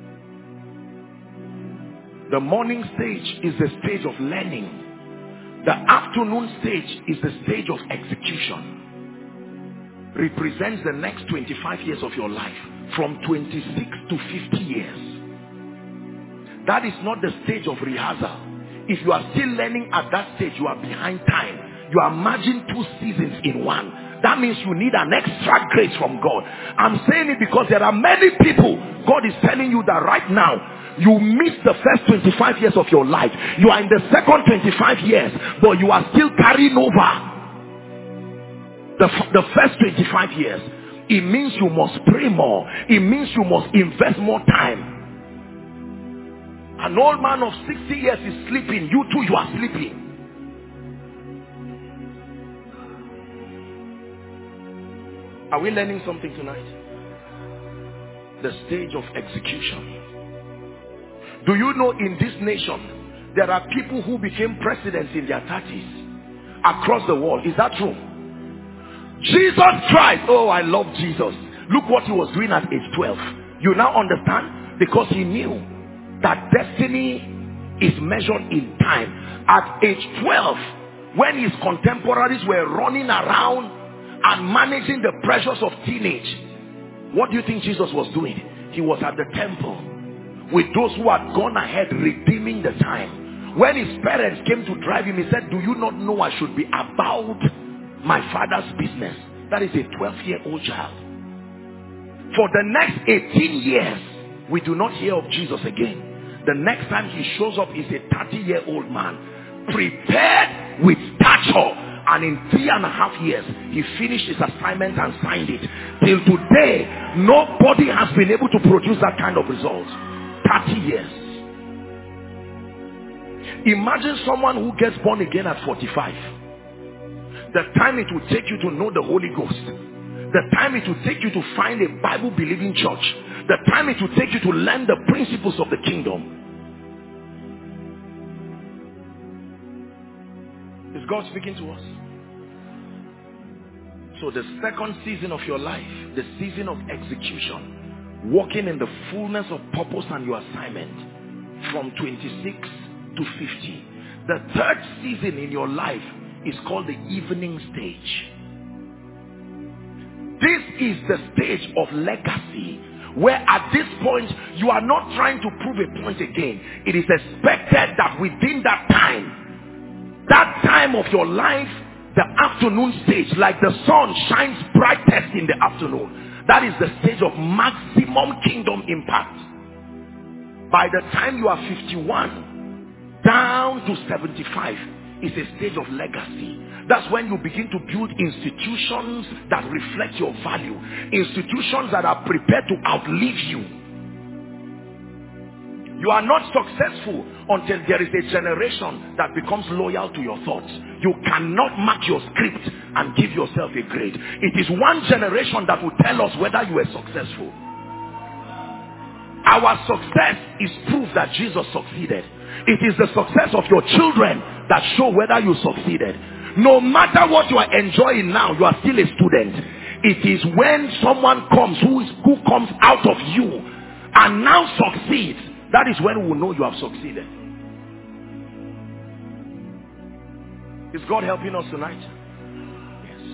The morning stage is the stage of learning. The afternoon stage is the stage of execution. Represents the next 25 years of your life, from 26 to 50 years. That is not the stage of rehearsal. If you are still learning at that stage, you are behind time. You are merging 2 seasons in one. That means you need an extra grace from God. I'm saying it because there are many people, God is telling you that right now, you missed the first 25 years of your life. You are in the second 25 years, but you are still carrying over the first 25 years. It means you must pray more. It means you must invest more time. An old man of 60 years is sleeping. You too, you are sleeping. Are we learning something tonight? The stage of execution. Do you know in this nation, there are people who became presidents in their 30s across the world? Is that true? Jesus Christ. Oh, I love Jesus. Look what he was doing at age 12. You now understand? Because he knew that destiny is measured in time. At age 12, when his contemporaries were running around and managing the pressures of teenage, what do you think Jesus was doing? He was at the temple with those who had gone ahead, redeeming the time. When his parents came to drive him, he said, do you not know I should be about my father's business? That is a 12-year-old child. For the next 18 years, we do not hear of Jesus again. The next time he shows up is a 30-year-old man, prepared with stature, and in 3.5 years he finished his assignment and signed it. Till today, nobody has been able to produce that kind of result. 30 years. Imagine someone who gets born again at 45. The time it will take you to know the Holy Ghost, the time it will take you to find a Bible-believing church, the time it will take you to learn the principles of the kingdom. Is God speaking to us? So the second season of your life, the season of execution, walking in the fullness of purpose and your assignment, from 26 to 50. The third season in your life is called the evening stage. This is the stage of legacy, where at this point you are not trying to prove a point again. It is expected that within that time of your life, the afternoon stage, like the sun shines brightest in the afternoon, that is the stage of maximum kingdom impact. By the time you are 51 down to 75 is a stage of legacy. That's when you begin to build institutions that reflect your value, institutions that are prepared to outlive you. You are not successful until there is a generation that becomes loyal to your thoughts. You cannot mark your script and give yourself a grade. It is one generation that will tell us whether you are successful. Our success is proof that Jesus succeeded. It is the success of your children that show whether you succeeded. No matter what you are enjoying now, you are still a student. It is when someone comes who comes out of you and now succeeds, that is when we will know you have succeeded. Is God helping us tonight? Yes.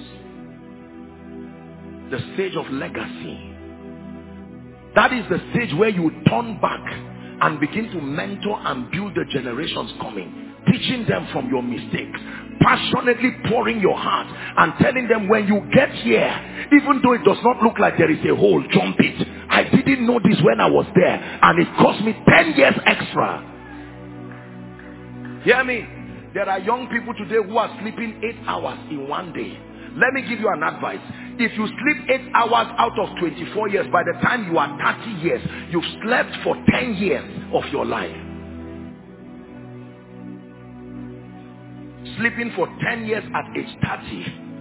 The stage of legacy. That is the stage where you turn back and begin to mentor and build the generations coming, teaching them from your mistakes, passionately pouring your heart and telling them, when you get here, even though it does not look like there is a hole, jump it. I didn't know this when I was there, and it cost me 10 years extra. Hear me? There are young people today who are sleeping 8 hours in one day. Let me give you an advice. If you sleep 8 hours out of 24 years, by the time you are 30 years, you've slept for 10 years of your life. Sleeping for 10 years at age 30.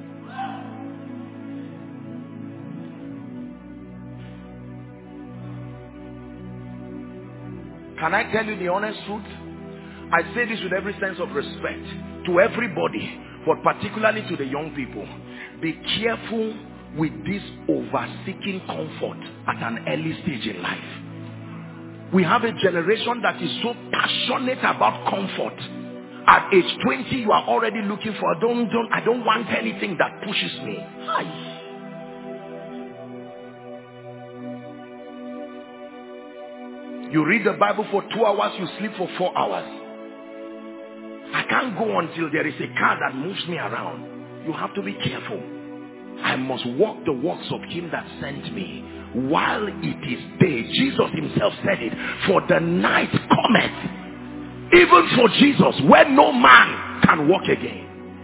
Can I tell you the honest truth? I say this with every sense of respect to everybody, but particularly to the young people. Be careful with this over-seeking comfort at an early stage in life. We have a generation that is so passionate about comfort. At age 20, you are already looking for, I don't want anything that pushes me. Hi. You read the Bible for 2 hours, you sleep for 4 hours. I can't go until there is a car that moves me around. You have to be careful. I must walk the works of him that sent me while it is day. Jesus himself said it. For the night cometh, even for Jesus, when no man can walk again.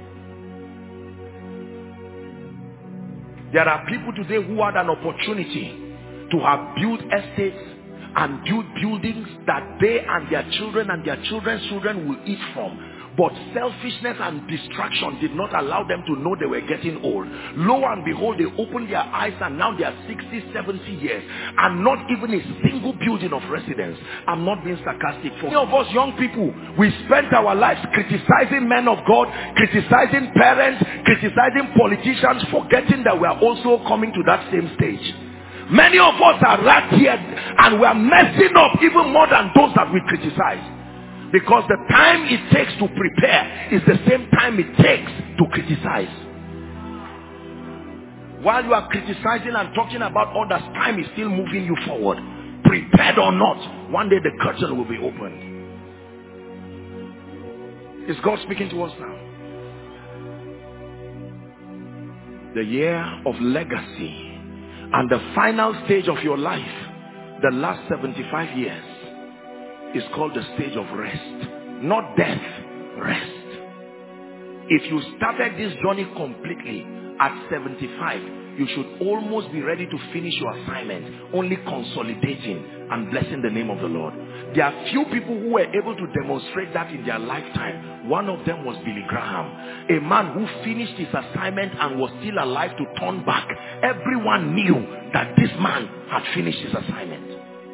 There are people today who had an opportunity to have built estates and built buildings that they and their children and their children's children will eat from. But selfishness and distraction did not allow them to know they were getting old. Lo and behold, they opened their eyes and now they are 60, 70 years. And not even a single building of residence. I'm not being sarcastic. For many of us young people, we spent our lives criticizing men of God, criticizing parents, criticizing politicians, forgetting that we are also coming to that same stage. Many of us are right here and we are messing up even more than those that we criticize. Because the time it takes to prepare is the same time it takes to criticize. While you are criticizing and talking about others, time is still moving you forward. Prepared or not, one day the curtain will be opened. Is God speaking to us now? The year of legacy and the final stage of your life, the last 75 years, is called the stage of rest. Not death, rest. If you started this journey completely at 75, you should almost be ready to finish your assignment, only consolidating and blessing the name of the Lord. There are few people who were able to demonstrate that in their lifetime. One of them was Billy Graham, a man who finished his assignment and was still alive to turn back. Everyone knew that this man had finished his assignment.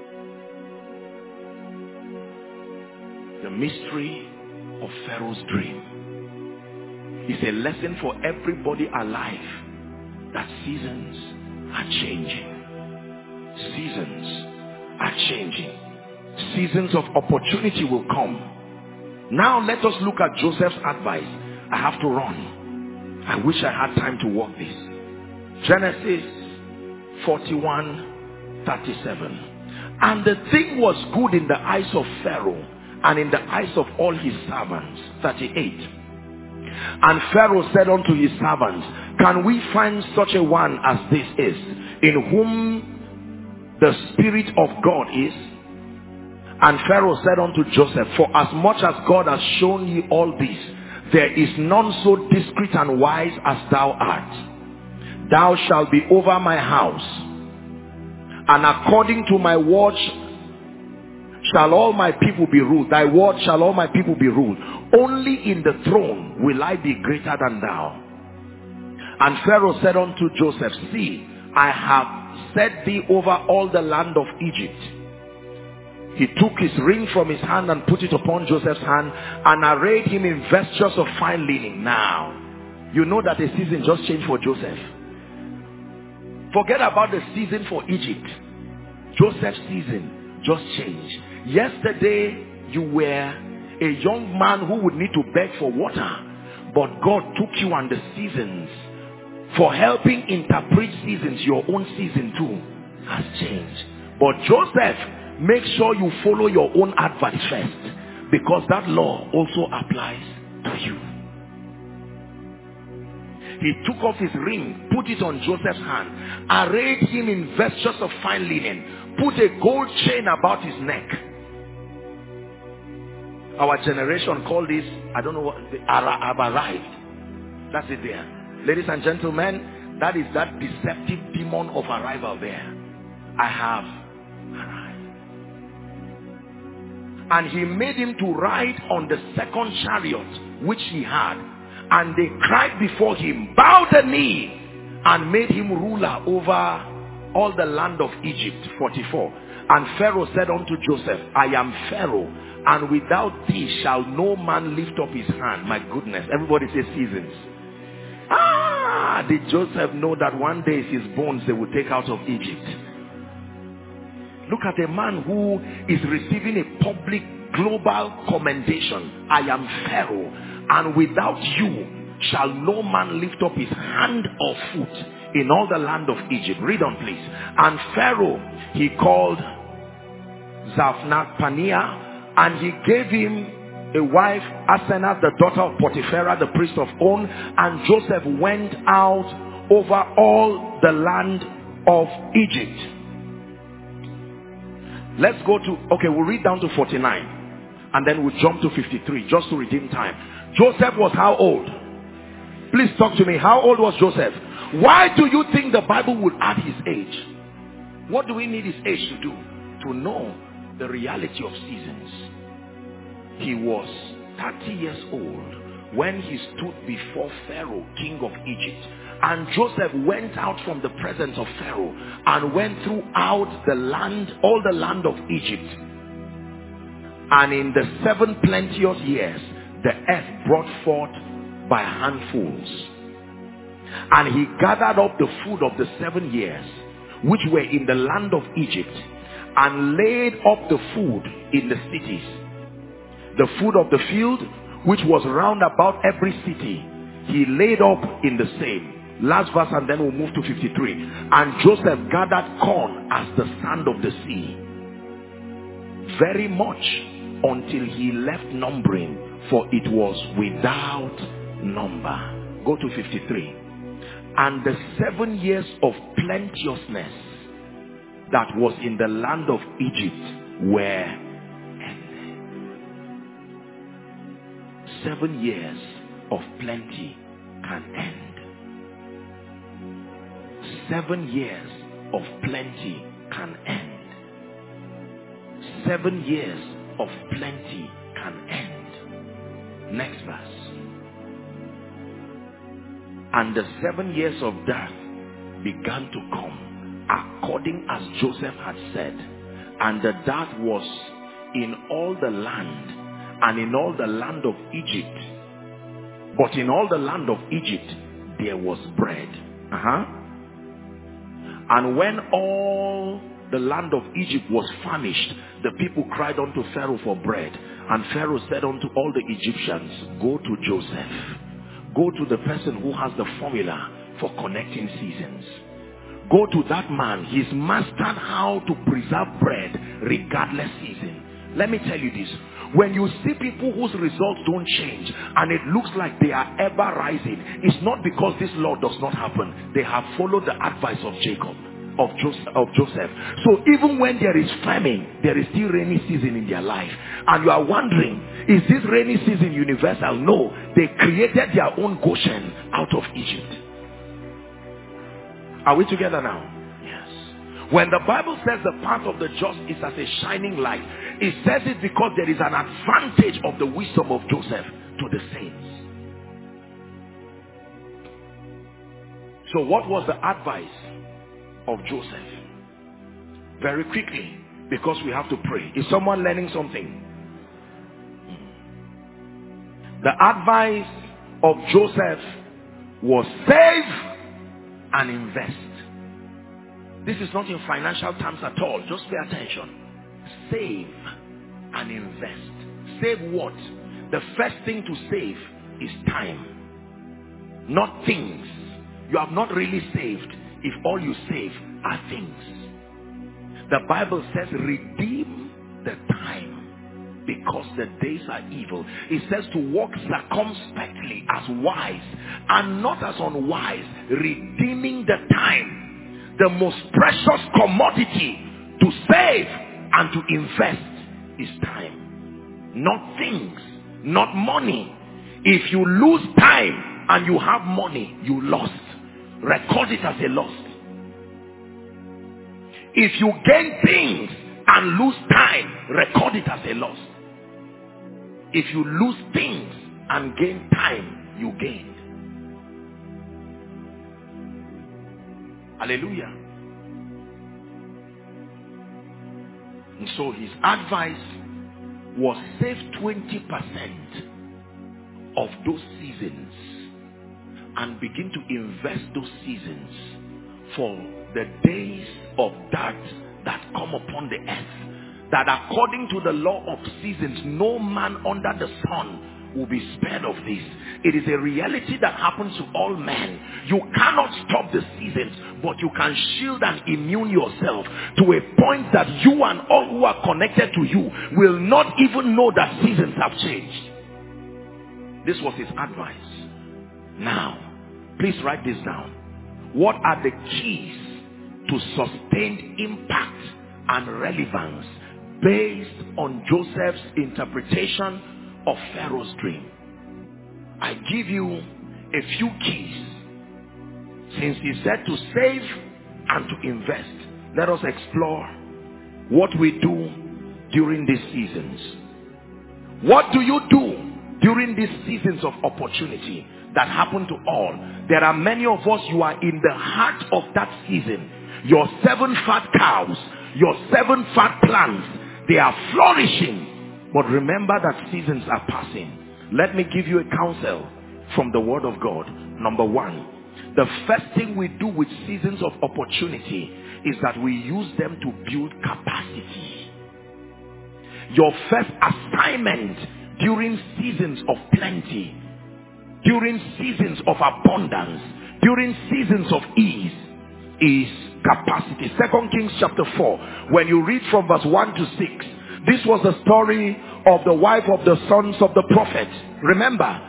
The mystery of Pharaoh's dream is a lesson for everybody alive that seasons are changing. Seasons are changing. Seasons of opportunity will come. Now let us look at Joseph's advice. I have to run. I wish I had time to walk this. Genesis 41:37. And the thing was good in the eyes of Pharaoh and in the eyes of all his servants. 38. And Pharaoh said unto his servants, can we find such a one as this is, in whom the Spirit of God is? And Pharaoh said unto Joseph, for as much as God has shown you all this, there is none so discreet and wise as thou art. Thou shalt be over my house, and according to my word shall all my people be ruled. Thy word shall all my people be ruled. Only in the throne will I be greater than thou. And Pharaoh said unto Joseph, see, I have set thee over all the land of Egypt. He took his ring from his hand and put it upon Joseph's hand and arrayed him in vestures of fine linen. Now, you know that the season just changed for Joseph. Forget about the season for Egypt. Joseph's season just changed. Yesterday, you were a young man who would need to beg for water. But God took you on the seasons. For helping interpret seasons, your own season too has changed. But Joseph, make sure you follow your own advice first, because that law also applies to you. He took off his ring, put it on Joseph's hand, arrayed him in vestures of fine linen, put a gold chain about his neck. Our generation call this, I don't know what, I've arrived. That's it there. Ladies and gentlemen, that is that deceptive demon of arrival there. I have arrived. And he made him to ride on the second chariot which he had. And they cried before him, bowed the knee, and made him ruler over all the land of Egypt. 44. And Pharaoh said unto Joseph, I am Pharaoh, and without thee shall no man lift up his hand. My goodness, everybody says seasons. Did Joseph know that one day his bones they would take out of Egypt? Look at a man who is receiving a public global commendation. I am Pharaoh, and without you shall no man lift up his hand or foot in all the land of Egypt. Read on, please. And Pharaoh, he called Zaphnath-Paneah, and he gave him a wife, Asenath, the daughter of Potiphar, the priest of On. And Joseph went out over all the land of Egypt. Let's go to, okay, we'll read down to 49. And then we'll jump to 53, just to redeem time. Joseph was how old? Please talk to me. How old was Joseph? Why do you think the Bible would add his age? What do we need his age to do? To know the reality of seasons. He was 30 years old when he stood before Pharaoh, king of Egypt. And Joseph went out from the presence of Pharaoh and went throughout the land, all the land of Egypt. And in the 7 plenteous years, the earth brought forth by handfuls. And he gathered up the food of the 7 years, which were in the land of Egypt, and laid up the food in the cities. The food of the field, which was round about every city, he laid up in the same. Last verse, and then we'll move to 53. And Joseph gathered corn as the sand of the sea, very much, until he left numbering, for it was without number. Go to 53. And the 7 years of plenteousness that was in the land of Egypt were ended. 7 years of plenty can end. 7 years of plenty can end. 7 years of plenty can end. Next verse. And the 7 years of death began to come, according as Joseph had said. And the death was in all the land, and in all the land of Egypt. But in all the land of Egypt there was bread. And when all the land of Egypt was famished, the people cried unto Pharaoh for bread. And Pharaoh said unto all the Egyptians, go to Joseph. Go to the person who has the formula for connecting seasons. Go to that man. He's mastered how to preserve bread regardless season. Let me tell you this. When you see people whose results don't change and it looks like they are ever rising, it's not because this law does not happen. They have followed the advice of Jacob, of Joseph. So even when there is famine, there is still rainy season in their life. And you are wondering, is this rainy season universal? No. They created their own Goshen out of Egypt. Are we together now? Yes. When the Bible says the path of the just is as a shining light, it says it because there is an advantage of the wisdom of Joseph to the saints. So what was the advice of Joseph? Very quickly, because we have to pray. Is someone learning something? The advice of Joseph was save and invest. This is not in financial terms at all. Just pay attention. Save and invest. Save what? The first thing to save is time, not things. You have not really saved if all you save are things. The Bible says redeem the time, because the days are evil. It says to walk circumspectly as wise and not as unwise, redeeming the time. The most precious commodity to save and to invest is time. Not things, not money. If you lose time and you have money, you lost. Record it as a loss. If you gain things and lose time, record it as a loss. If you lose things and gain time, you gained. Hallelujah. And so his advice was save 20% of those seasons and begin to invest those seasons for the days of that come upon the earth. That according to the law of seasons, no man under the sun will be spared of this. It is a reality that happens to all men. You cannot stop the seasons, but you can shield and immune yourself to a point that you and all who are connected to you will not even know that seasons have changed. This was his advice. Now, please write this down. What are the keys to sustained impact and relevance based on Joseph's interpretation of Pharaoh's dream? I give you a few keys. Since he said to save and to invest, let us explore what we do during these seasons. What do you do during these seasons of opportunity that happen to all? There are many of us, you are in the heart of that season. Your 7 fat cows, your 7 fat plants, they are flourishing. But remember that seasons are passing. Let me give you a counsel from the word of God. Number 1, the first thing we do with seasons of opportunity is that we use them to build capacity. Your first assignment during seasons of plenty, during seasons of abundance, during seasons of ease, is capacity. 2 Kings chapter 4, when you read from verse 1 to 6, this was the story of the wife of the sons of the prophet. Remember,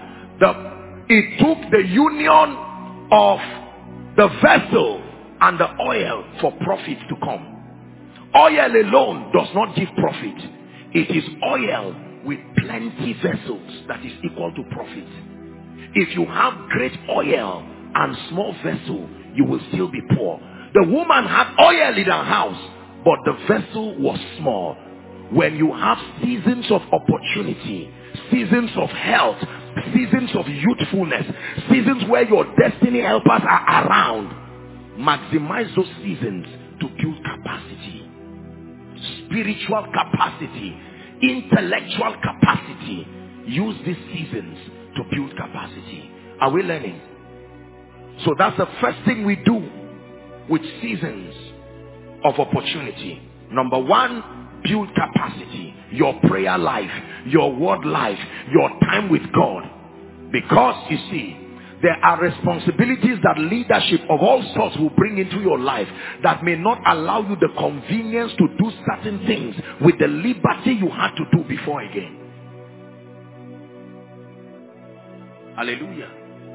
it took the union of the vessel and the oil for profit to come. Oil alone does not give profit. It is oil with plenty vessels that is equal to profit. If you have great oil and small vessel, you will still be poor. The woman had oil in her house, but the vessel was small. When you have seasons of opportunity, seasons of health, seasons of youthfulness, seasons where your destiny helpers are around, maximize those seasons to build capacity. Spiritual capacity, intellectual capacity. Use these seasons to build capacity. Are we learning? So that's the first thing we do with seasons of opportunity. Number 1, build capacity. Your prayer life, your word life, your time with God. Because you see, there are responsibilities that leadership of all sorts will bring into your life that may not allow you the convenience to do certain things with the liberty you had to do before again. Hallelujah.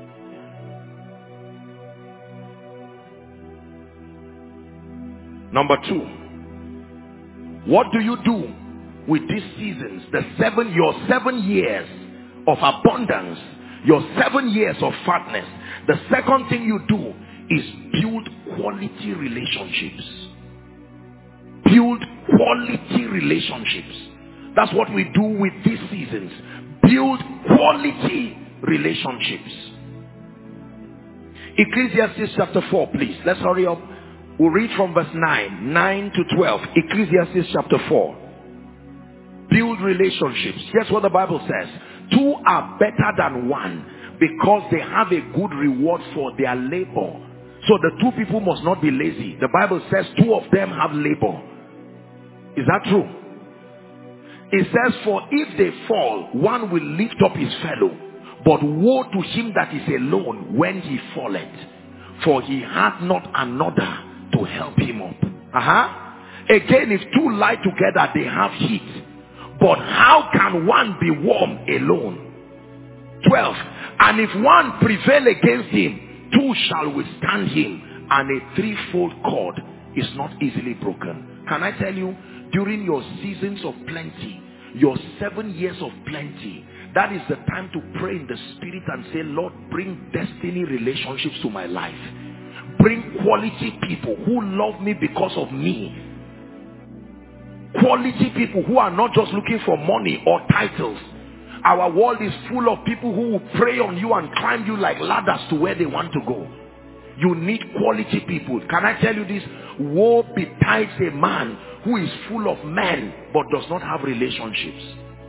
Number 2, what do you do with these seasons? Your 7 years of abundance, your 7 years of fatness. The second thing you do is build quality relationships. Build quality relationships. That's what we do with these seasons. Build quality relationships. Ecclesiastes chapter 4, please. Let's hurry up. We'll read from verse 9 to 12. Ecclesiastes chapter 4. Build relationships. Here's what the Bible says. 2 are better than 1 because they have a good reward for their labor. So the 2 people must not be lazy. The Bible says 2 of them have labor. Is that true? It says, for if they fall, one will lift up his fellow. But woe to him that is alone when he falleth, for he hath not another to help him up. Again, if 2 lie together, they have heat. But how can one be warm alone? 12. And if one prevail against him, 2 shall withstand him, and a threefold cord is not easily broken. Can I tell you, during your seasons of plenty, your 7 years of plenty, that is the time to pray in the spirit and say, Lord, bring destiny relationships to my life. Bring quality people who love me because of me. Quality people who are not just looking for money or titles. Our world is full of people who will prey on you and climb you like ladders to where they want to go. You need quality people. Can I tell you this? Woe betides a man who is full of men but does not have relationships.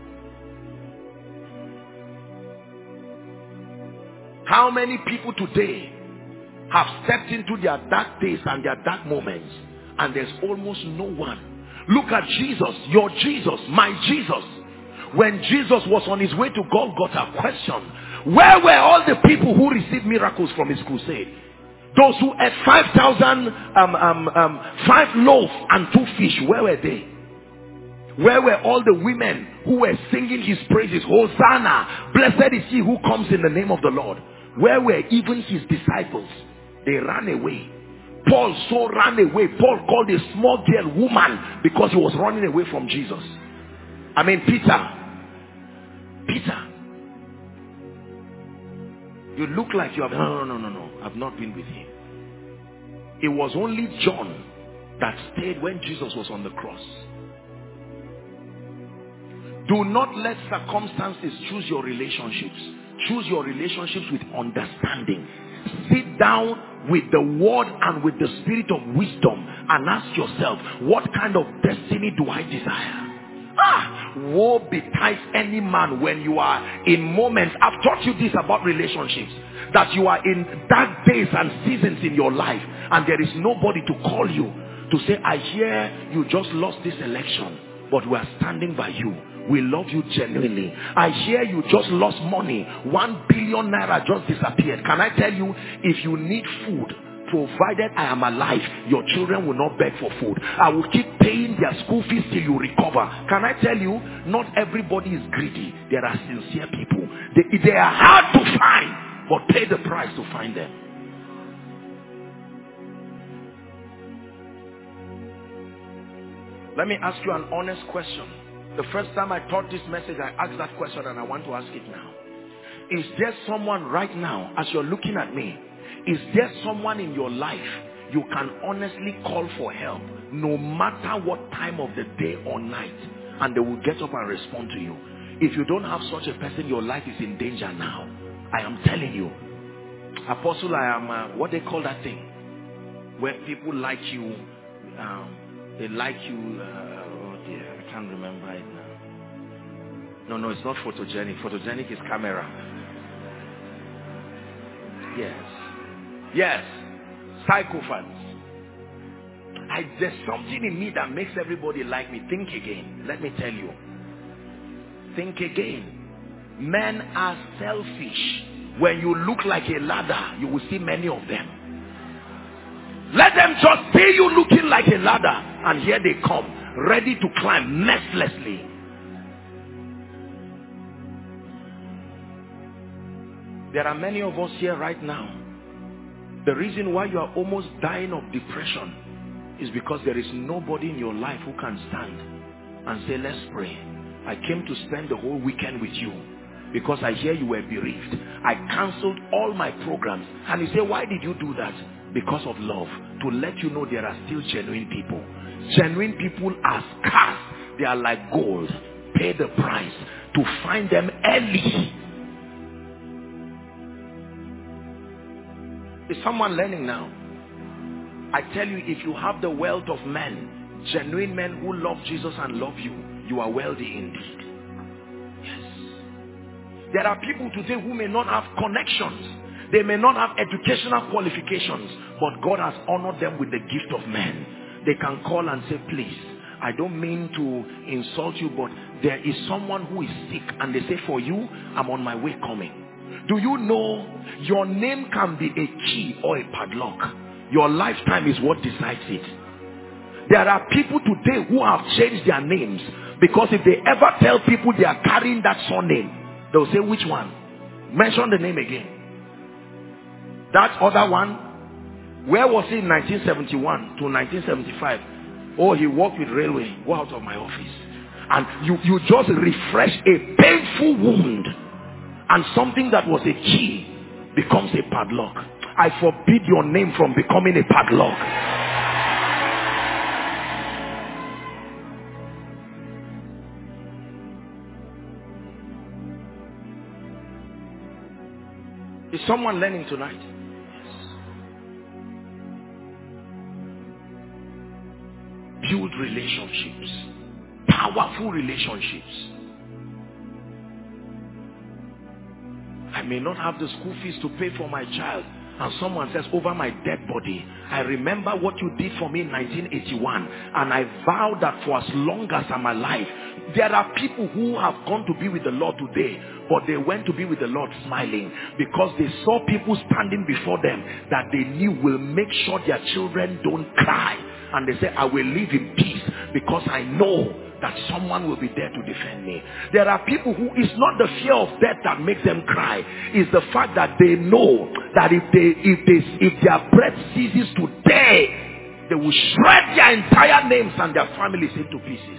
How many people today have stepped into their dark days and their dark moments, and there's almost no one? Look at Jesus, your Jesus, my Jesus. When Jesus was on his way to Golgotha, question, where were all the people who received miracles from his crusade? Those who ate 5,000, 5 loaves and 2 fish, where were they? Where were all the women who were singing his praises? Hosanna, blessed is he who comes in the name of the Lord. Where were even his disciples? They ran away. Paul so ran away. Paul called a small girl woman because he was running away from Jesus. I mean Peter. You look like you have, no, I've not been with him. It was only John that stayed when Jesus was on the cross. Do not let circumstances choose your relationships. Choose your relationships with understanding. Sit down with the word and with the spirit of wisdom and ask yourself, what kind of destiny do I desire? Woe betides any man when you are in moments. I've taught you this about relationships, that you are in dark days and seasons in your life and there is nobody to call you to say, I hear you just lost this election, but we are standing by you. We love you genuinely. I hear you just lost money. 1 billion naira just disappeared. Can I tell you, if you need food, provided I am alive, your children will not beg for food. I will keep paying their school fees till you recover. Can I tell you, not everybody is greedy. There are sincere people. They are hard to find, but pay the price to find them. Let me ask you an honest question. The first time I taught this message, I asked that question and I want to ask it now. Is there someone right now, as you're looking at me, is there someone in your life you can honestly call for help, no matter what time of the day or night, and they will get up and respond to you? If you don't have such a person, your life is in danger now. I am telling you. Apostle, I am, what they call that thing? Where people like you, they like you, oh dear, I can't remember it now. No, it's not photogenic. Photogenic is camera. Yes. Psychophants. There's something in me that makes everybody like me. Think again. Let me tell you. Think again. Men are selfish. When you look like a ladder, you will see many of them. Let them just see you looking like a ladder, and here they come, ready to climb mercilessly. There are many of us here right now. The reason why you are almost dying of depression is because there is nobody in your life who can stand and say, let's pray. I came to spend the whole weekend with you because I hear you were bereaved. I cancelled all my programs. And you say, why did you do that? Because of love, to let you know there are still genuine people. Genuine people are scarce. They are like gold. Pay the price to find them early. Is someone learning now? I tell you, if you have the wealth of men, genuine men who love Jesus and love you, you are wealthy indeed. Yes. There are people today who may not have connections. They may not have educational qualifications, but God has honored them with the gift of men. They can call and say, please, I don't mean to insult you, but there is someone who is sick, and they say, for you, I'm on my way coming. Do you know your name can be a key or a padlock? Your lifetime is what decides it. There are people today who have changed their names because if they ever tell people they are carrying that surname, they'll say, which one? Mention the name again. That other one, where was he in 1971 to 1975? Oh, he worked with railway. Go out of my office. and you just refresh a painful wound, and something that was a key becomes a padlock. I forbid your name from becoming a padlock. Is someone learning tonight? Yes. Build relationships, powerful relationships. I may not have the school fees to pay for my child, and someone says, over my dead body, I remember what you did for me in 1981, and I vow that for as long as I'm alive. There are people who have gone to be with the Lord today, but they went to be with the Lord smiling because they saw people standing before them that they knew will make sure their children don't cry. And they say, I will live in peace because I know that someone will be there to defend me. There are people who, it's not the fear of death that makes them cry. It's the fact that they know that if their breath ceases today, they will shred their entire names and their families into pieces.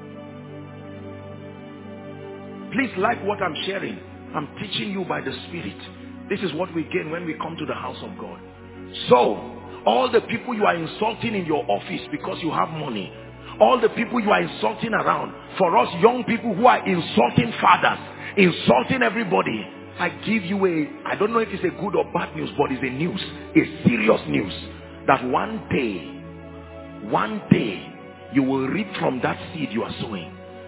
Please like what I'm sharing. I'm teaching you by the Spirit. This is what we gain when we come to the house of God. So, all the people you are insulting in your office because you have money, all the people you are insulting around, for us young people who are insulting fathers, insulting everybody, I give you I don't know if it's a good or bad news, but it's a news, a serious news, that one day, you will reap from that seed you are sowing.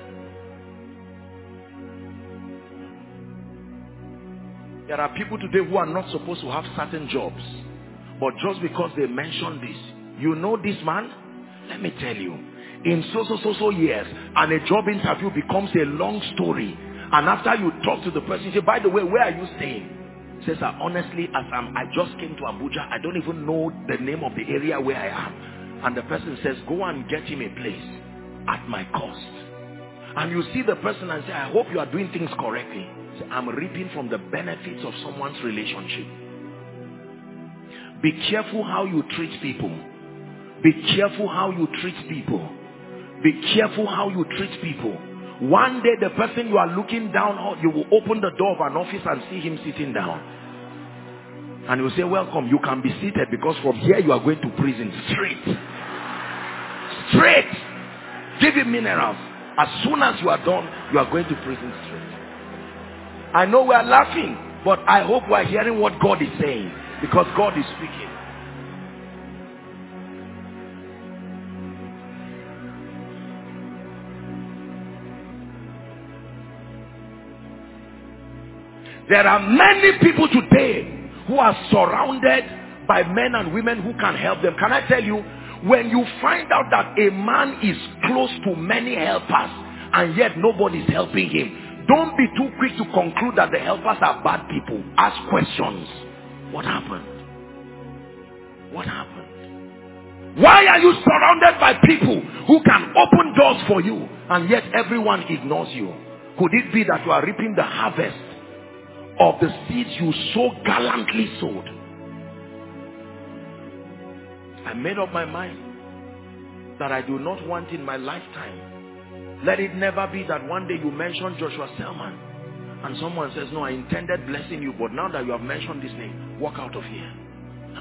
There are people today who are not supposed to have certain jobs, but just because they mention this, you know this man? Let me tell you, in so years, and a job interview becomes a long story, and after you talk to the person, you say, by the way, where are you staying? He says, honestly, I just came to Abuja, I don't even know the name of the area where I am. And the person says, go and get him a place at my cost. And you see the person and say, I hope you are doing things correctly. Say, I'm reaping from the benefits of someone's relationship. Be careful how you treat people. Be careful how you treat people. Be careful how you treat people. One day the person you are looking down on, you will open the door of an office and see him sitting down. And you say, welcome, you can be seated because from here you are going to prison. Straight. Give him minerals. As soon as you are done, you are going to prison straight. I know we are laughing, but I hope we are hearing what God is saying, because God is speaking. There are many people today who are surrounded by men and women who can help them. Can I tell you, when you find out that a man is close to many helpers and yet nobody is helping him, don't be too quick to conclude that the helpers are bad people. Ask questions. What happened? What happened? Why are you surrounded by people who can open doors for you and yet everyone ignores you? Could it be that you are reaping the harvest of the seeds you so gallantly sowed? I made up my mind that I do not want in my lifetime. Let it never be that one day you mention Joshua Selman and someone says, no, I intended blessing you, but now that you have mentioned this name, walk out of here. No.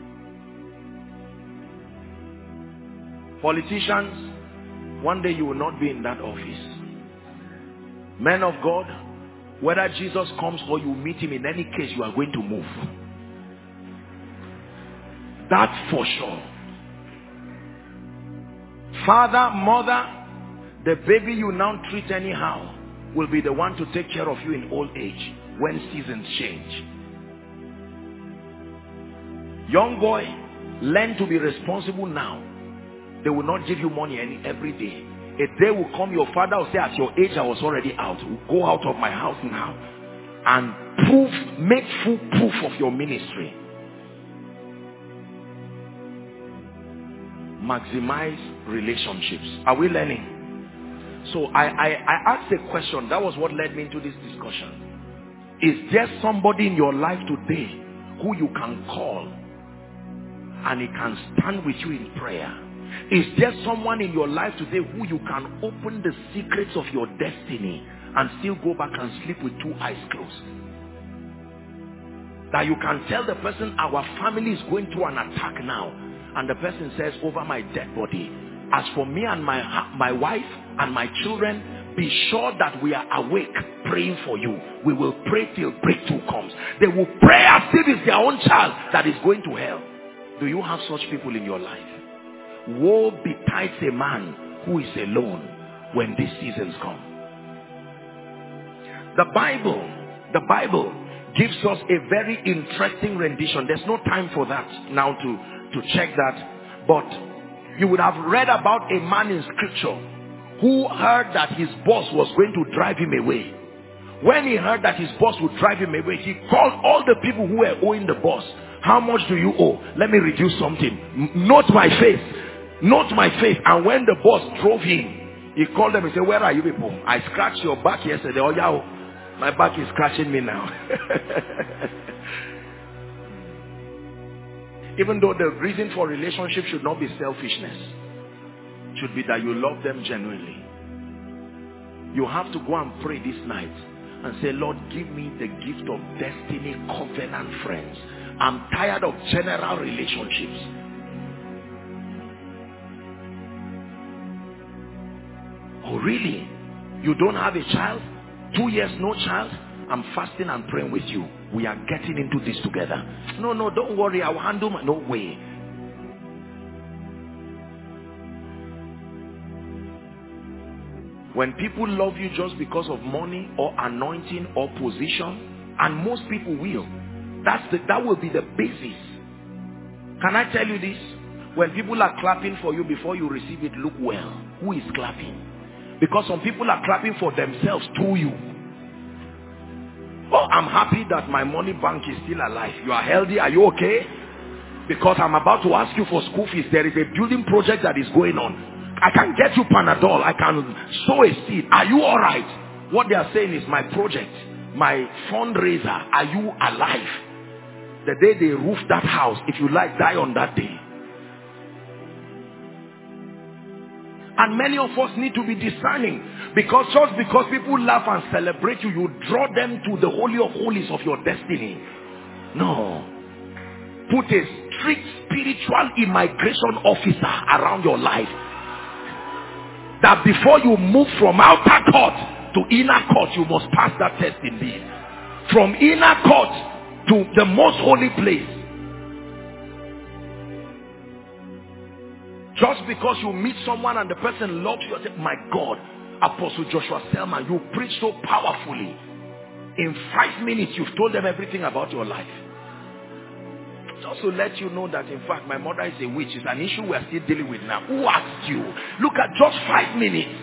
Politicians, one day you will not be in that office. Men of God, whether Jesus comes or you meet him, in any case you are going to move. That's for sure. Father, mother, the baby you now treat anyhow will be the one to take care of you in old age when seasons change. Young boy, learn to be responsible now. They will not give you money every day. A day will come, your father will say, at your age I was already out. Go out of my house now and make full proof of your ministry. Maximize relationships. Are we learning? So I asked a question. That was what led me into this discussion. Is there somebody in your life today who you can call and he can stand with you in prayer? Is there someone in your life today who you can open the secrets of your destiny and still go back and sleep with two eyes closed? That you can tell the person, our family is going through an attack now, and the person says, over my dead body, as for me and my wife and my children, be sure that we are awake praying for you. We will pray till breakthrough comes. They will pray as if it's their own child that is going to hell. Do you have such people in your life? Woe betides a man who is alone when these seasons come. The Bible gives us a very interesting rendition. There's no time for that now to check that. But you would have read about a man in scripture who heard that his boss was going to drive him away. When he heard that his boss would drive him away, he called all the people who were owing the boss. How much do you owe? Let me reduce something. Note my face. Note my face. And when the boss drove him, he called them and said, where are you people? I scratched your back yesterday. Oh yeah, my back is scratching me now. Even though the reason for relationship should not be selfishness, it should be that you love them genuinely. You have to go and pray this night and say, Lord, give me the gift of destiny covenant friends. I'm tired of general relationships. Oh really? You don't have a child? 2 years no child? I'm fasting and praying with you. We are getting into this together. No, don't worry, I'll handle my... No way. When people love you just because of money or anointing or position, and most people will, that will be the basis. Can I tell you this? When people are clapping for you before you receive it, look well. Who is clapping? Because some people are clapping for themselves through you. Oh, I'm happy that my money bank is still alive. You are healthy. Are you okay? Because I'm about to ask you for school fees. There is a building project that is going on. I can get you Panadol. I can sow a seed. Are you all right? What they are saying is my project, my fundraiser. Are you alive? The day they roof that house, if you like, die on that day. And many of us need to be discerning, because just because people laugh and celebrate you, you draw them to the holy of holies of your destiny. No. Put a strict spiritual immigration officer around your life, that before you move from outer court to inner court, you must pass that test indeed. From inner court to the most holy place. Just because you meet someone and the person loves you, say, my God, Apostle Joshua Selman, you preach so powerfully. In 5 minutes, you've told them everything about your life. Just to let you know that, in fact, my mother is a witch. It's an issue we're still dealing with now. Who asked you? Look at just 5 minutes.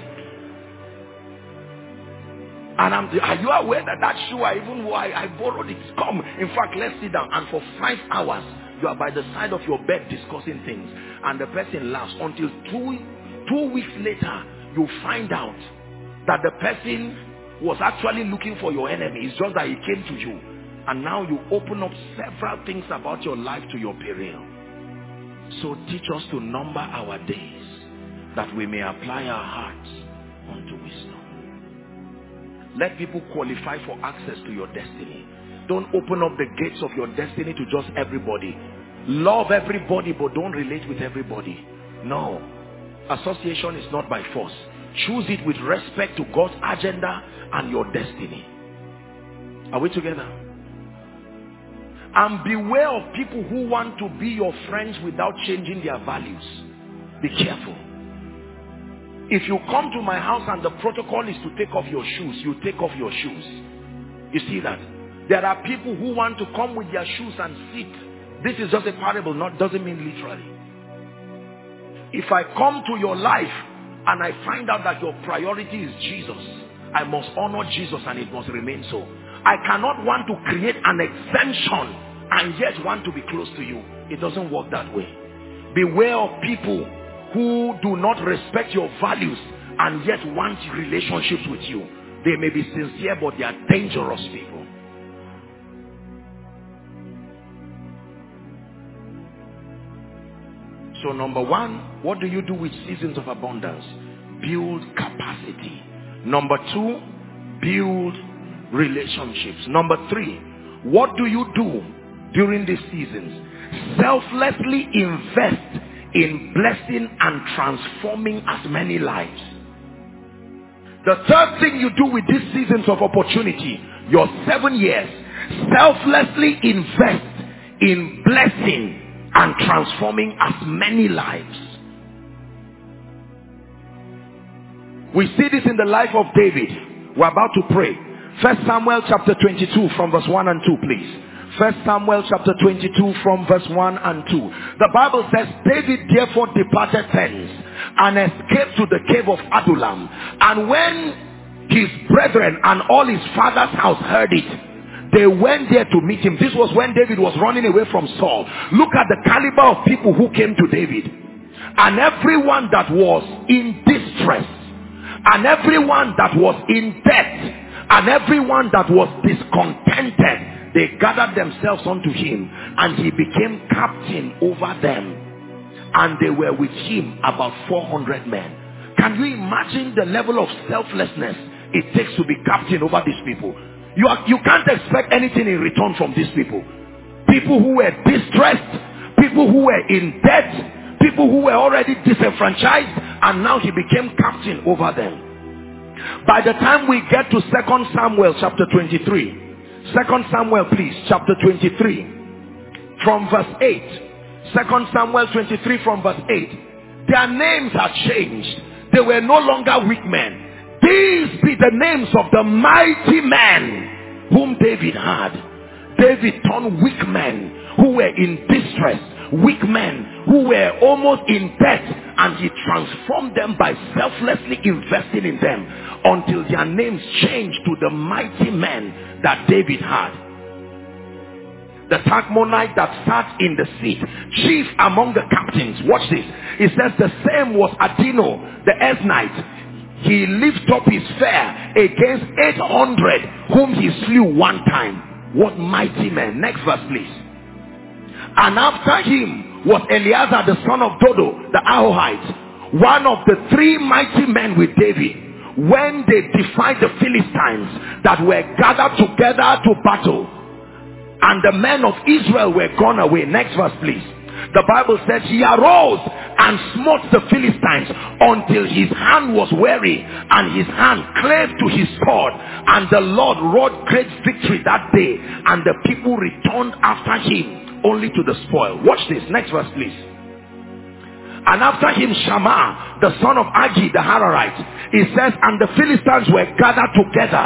And are you aware that shoe I even wore, I borrowed it? Come. In fact, let's sit down. And for 5 hours, you are by the side of your bed discussing things. And the person laughs until two weeks later, you find out that the person was actually looking for your enemy. It's just that he came to you. And now you open up several things about your life to your peril. So teach us to number our days, that we may apply our hearts unto wisdom. Let people qualify for access to your destiny. Don't open up the gates of your destiny to just everybody. Love everybody, but don't relate with everybody. No. Association is not by force. Choose it with respect to God's agenda and your destiny. Are we together? And beware of people who want to be your friends without changing their values. Be careful. If you come to my house and the protocol is to take off your shoes, you take off your shoes. You see that? There are people who want to come with their shoes and sit. This is just a parable, doesn't mean literally. If I come to your life and I find out that your priority is Jesus, I must honor Jesus and it must remain so. I cannot want to create an exemption and yet want to be close to you. It doesn't work that way. Beware of people who do not respect your values and yet want relationships with you. They may be sincere, but they are dangerous people. So number one, what do you do with seasons of abundance? Build capacity. Number two, build relationships. Number three, what do you do during these seasons? Selflessly invest in blessing and transforming as many lives. The third thing you do with these seasons of opportunity, your 7 years, selflessly invest in blessing and transforming as many lives. We see this in the life of David. We're about to pray. 1 Samuel chapter 22 from verse 1 and 2, please. 1 Samuel chapter 22 from verse 1 and 2. The Bible says, David therefore departed thence and escaped to the cave of Adullam. And when his brethren and all his father's house heard it, they went there to meet him. This was when David was running away from Saul. Look at the caliber of people who came to David. And everyone that was in distress, and everyone that was in debt, and everyone that was discontented, they gathered themselves unto him, and he became captain over them. And they were with him about 400 men. Can you imagine the level of selflessness it takes to be captain over these people? You can't expect anything in return from these people. People who were distressed, people who were in debt, people who were already disenfranchised, and now he became captain over them. By the time we get to 2 Samuel chapter 23, 2 Samuel please, chapter 23, from verse 8. 2 Samuel 23 from verse 8. Their names are changed. They were no longer weak men. These be the names of the mighty men whom David had. David turned weak men who were in distress, weak men who were almost in debt, and he transformed them by selflessly investing in them until their names changed to the mighty men that David had. The Tachmonite that sat in the seat, chief among the captains. Watch this. It says the same was Adino the Eznite. He lifted up his spear against 800 whom he slew one time. What mighty men. Next verse please. And after him was Eleazar the son of Dodo the Ahohite, one of the 3 mighty men with David, when they defied the Philistines that were gathered together to battle, and the men of Israel were gone away. Next verse please. The Bible says he arose and smote the Philistines until his hand was weary and his hand clave to his sword, and the Lord wrought great victory that day, and the people returned after him only to the spoil. Watch this. Next verse please. And after him Shammah the son of Agi the Hararite. It says, and the Philistines were gathered together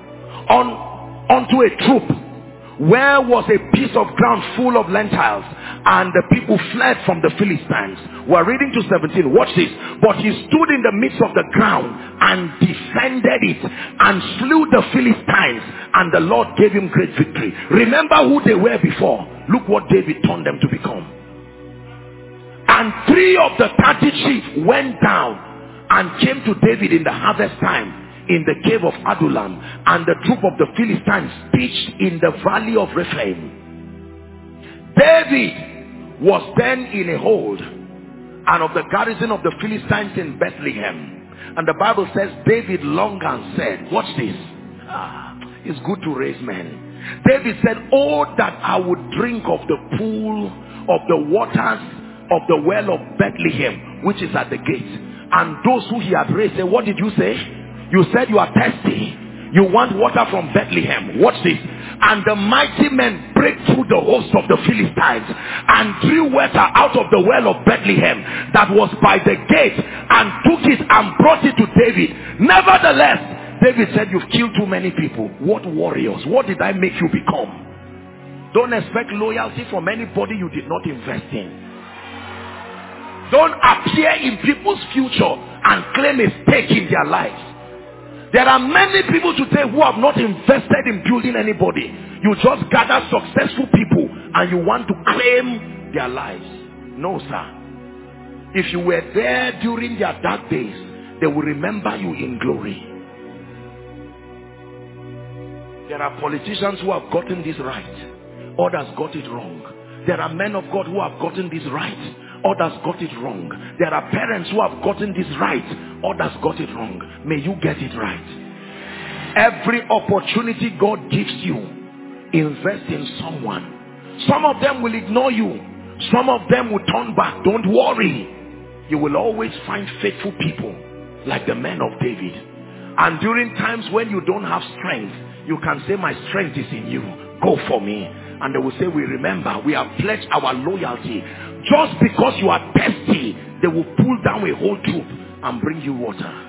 unto a troop, where was a piece of ground full of lentils, and the people fled from the Philistines. We're reading to 17. Watch this. But he stood in the midst of the ground and defended it and slew the Philistines, and the Lord gave him great victory. Remember who they were before. Look what David turned them to become. And 3 of the 30 chiefs went down and came to David in the harvest time in the cave of Adullam, and the troop of the Philistines pitched in the valley of Rephaim. David was then in a hold, and of the garrison of the Philistines in Bethlehem. And the Bible says David longed and said, watch this, it's good to raise men. David said, oh that I would drink of the pool of the waters of the well of Bethlehem, which is at the gate. And those who he had raised said, what did you say? You said you are thirsty. You want water from Bethlehem. Watch this. And the mighty men break through the host of the Philistines and drew water out of the well of Bethlehem that was by the gate, and took it and brought it to David. Nevertheless, David said, you've killed too many people. What warriors? What did I make you become? Don't expect loyalty from anybody you did not invest in. Don't appear in people's future and claim a stake in their lives. There are many people today who have not invested in building anybody. You just gather successful people and you want to claim their lives. No, sir. If you were there during their dark days, they will remember you in glory. There are politicians who have gotten this right. Others got it wrong. There are men of God who have gotten this right. Others got it wrong. There are parents who have gotten this right. Others got it wrong. May you get it right. Every opportunity God gives you, invest in someone. Some of them will ignore you. Some of them will turn back. Don't worry. You will always find faithful people like the men of David. And during times when you don't have strength, you can say, my strength is in you. Go for me. And they will say, we remember, we have pledged our loyalty. Just because you are thirsty, they will pull down a whole troop and bring you water.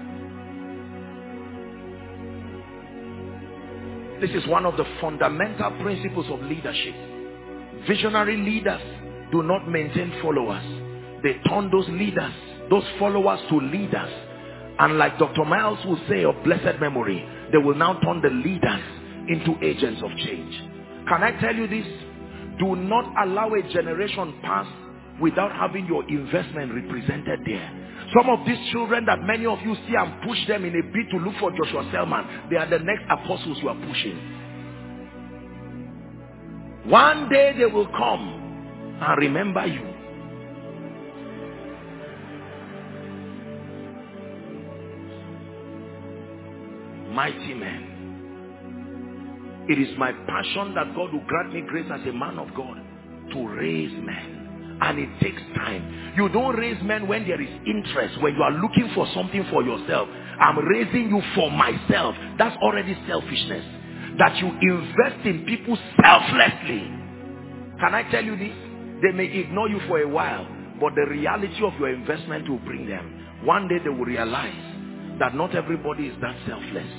This is one of the fundamental principles of leadership. Visionary leaders do not maintain followers. They turn those leaders, those followers, to leaders. And like Dr. Miles will say of blessed memory, they will now turn the leaders into agents of change. Can I tell you this? Do not allow a generation pass without having your investment represented there. Some of these children that many of you see and push them in a bid to look for Joshua Selman, they are the next apostles you are pushing. One day they will come and remember you. Mighty men. It is my passion that God will grant me grace as a man of God to raise men. And it takes time. You don't raise men when there is interest, when you are looking for something for yourself. I'm raising you for myself. That's already selfishness. That you invest in people selflessly. Can I tell you this? They may ignore you for a while, but the reality of your investment will bring them. One day they will realize that not everybody is that selfless.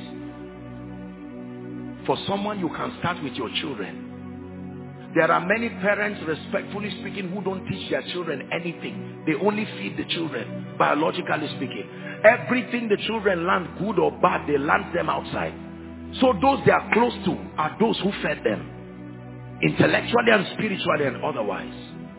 For someone, you can start with your children. There are many parents, respectfully speaking, who don't teach their children anything. They only feed the children, biologically speaking. Everything the children learn, good or bad, they learn them outside. So those they are close to are those who fed them, intellectually and spiritually and otherwise.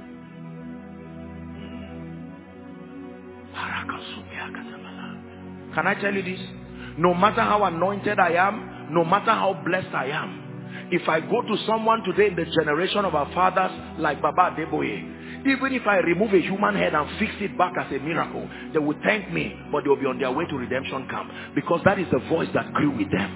Can I tell you this? No matter how anointed I am, no matter how blessed I am, if I go to someone today in the generation of our fathers like Baba Adeboye, even if I remove a human head and fix it back as a miracle, they will thank me, but they will be on their way to redemption camp, because that is the voice that grew with them.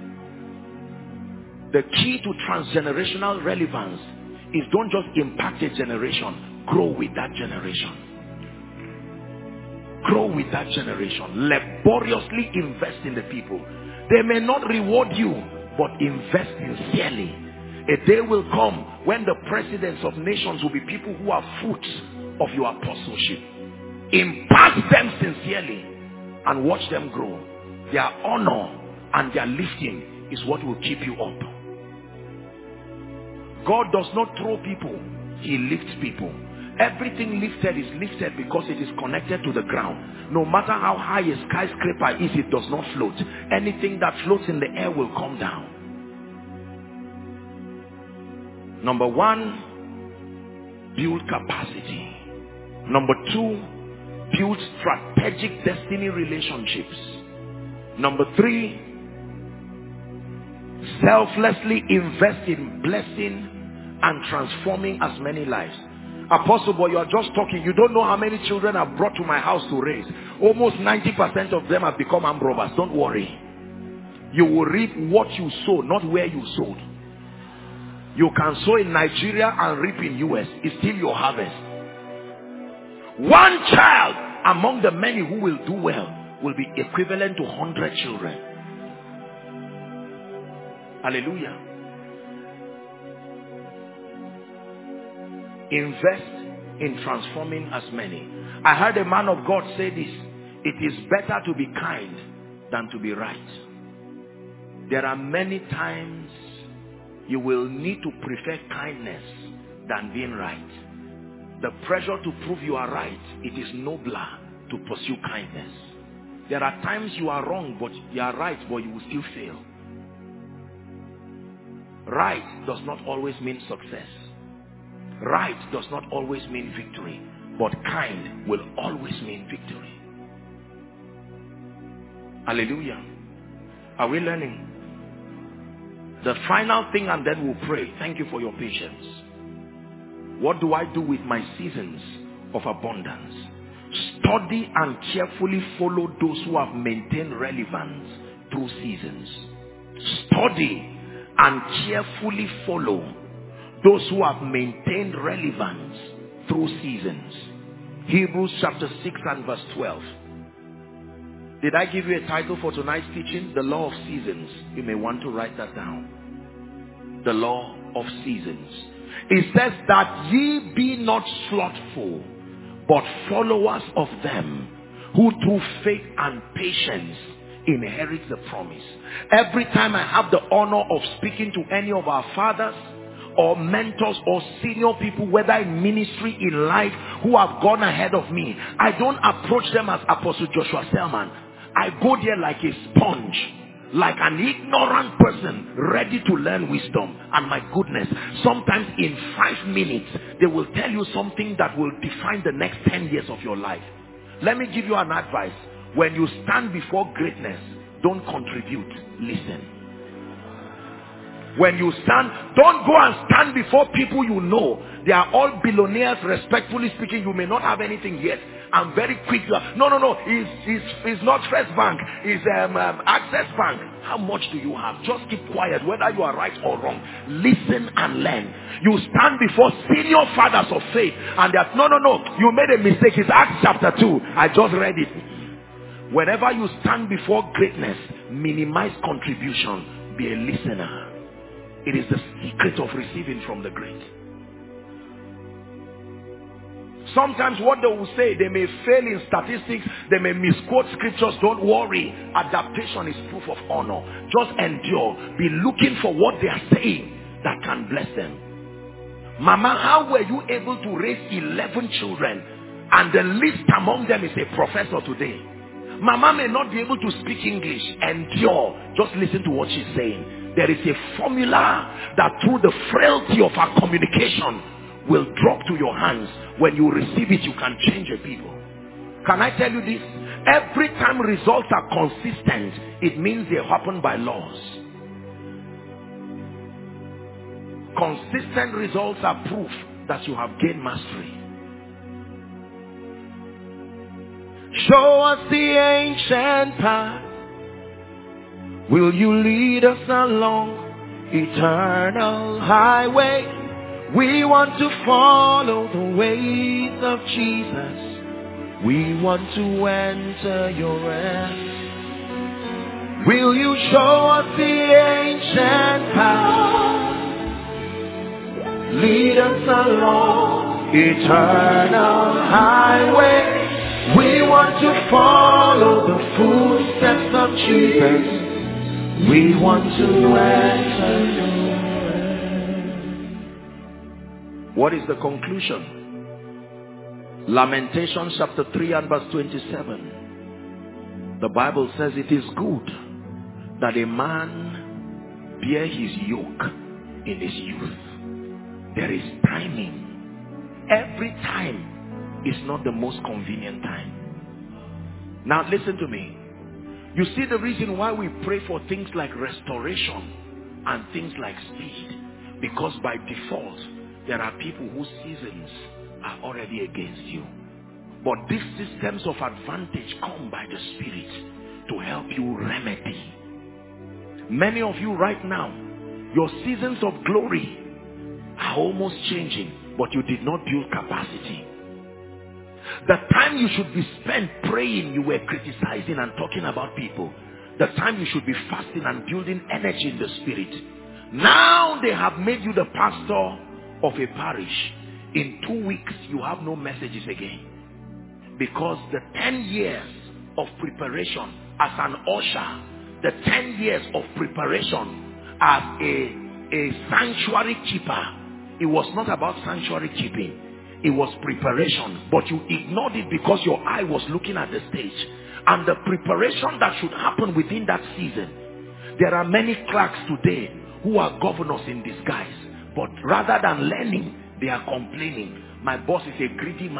The key to transgenerational relevance is don't just impact a generation, grow with that generation. Grow with that generation. Laboriously invest in the people. They may not reward you, but invest sincerely. A day will come when the presidents of nations will be people who are fruits of your apostleship. Impart them sincerely and watch them grow. Their honor and their lifting is what will keep you up. God does not throw people, he lifts people. Everything lifted is lifted because it is connected to the ground. No matter how high a skyscraper is, it does not float. Anything that floats in the air will come down. Number one, build capacity. Number two, build strategic destiny relationships. Number three, selflessly invest in blessing and transforming as many lives. Apostle boy, you are just talking. You don't know how many children I've brought to my house to raise. Almost 90% of them have become armed robbers. Don't worry. You will reap what you sow, not where you sowed. You can sow in Nigeria and reap in US. It's still your harvest. One child among the many who will do well will be equivalent to 100 children. Hallelujah. Invest in transforming as many. I heard a man of God say this: it is better to be kind than to be right. There are many times you will need to prefer kindness than being right. The pressure to prove you are right, it is nobler to pursue kindness. There are times you are wrong, but you are right, but you will still fail. Right does not always mean success. Right does not always mean victory, but kind will always mean victory. Hallelujah. Are we learning? The final thing, and then we'll pray. Thank you for your patience. What do I do with my seasons of abundance. Study and carefully follow those who have maintained relevance through seasons. Study and carefully follow those who have maintained relevance through seasons. Hebrews chapter 6 and verse 12. Did I give you a title for tonight's teaching? The law of seasons. You may want to write that down. The law of seasons. It says that ye be not slothful, but followers of them who through faith and patience inherit the promise. Every time I have the honor of speaking to any of our fathers or mentors or senior people, whether in ministry, in life, who have gone ahead of me, I don't approach them as Apostle Joshua Selman. I go there like a sponge, like an ignorant person ready to learn wisdom. And my goodness, sometimes in 5 minutes they will tell you something that will define the next 10 years of your life. Let me give you an advice. When you stand before greatness, don't contribute, listen. When you stand, don't go and stand before people you know. They are all billionaires, respectfully speaking. You may not have anything yet. I'm very quick. No. It's not First Bank. It's Access Bank. How much do you have? Just keep quiet, whether you are right or wrong. Listen and learn. You stand before senior fathers of faith, and they're, no. You made a mistake. It's Acts chapter 2. I just read it. Whenever you stand before greatness, minimize contribution. Be a listener. It is the secret of receiving from the great. Sometimes what they will say, they may fail in statistics, they may misquote scriptures. Don't worry. Adaptation is proof of honor. Just endure. Be looking for what they are saying that can bless them. Mama, how were you able to raise 11 children and the least among them is a professor today? Mama may not be able to speak English. Endure. Just listen to what she's saying. There is a formula that through the frailty of our communication will drop to your hands. When you receive it, you can change a people. Can I tell you this? Every time results are consistent, it means they happen by laws. Consistent results are proof that you have gained mastery. Show us the ancient path. Will you lead us along eternal highway? We want to follow the ways of Jesus. We want to enter your rest. Will you show us the ancient path? Lead us along eternal highway. We want to follow the footsteps of Jesus. We want to enter your. What is the conclusion? Lamentations chapter 3 and verse 27. The Bible says it is good that a man bear his yoke in his youth. There is timing. Every time is not the most convenient time. Now listen to me. You see the reason why we pray for things like restoration and things like speed. Because by default, there are people whose seasons are already against you. But these systems of advantage come by the Spirit to help you remedy. Many of you right now, your seasons of glory are almost changing, but you did not build capacity. The time you should be spent praying, you were criticizing and talking about people. The time you should be fasting and building energy in the Spirit. Now they have made you the pastor of a parish. In 2 weeks, you have no messages again. Because the 10 years of preparation as an usher, the 10 years of preparation as a sanctuary keeper, it was not about sanctuary keeping. It was preparation, but you ignored it because your eye was looking at the stage. And the preparation that should happen within that season. There are many clerks today who are governors in disguise, but rather than learning, they are complaining. My boss is a greedy man.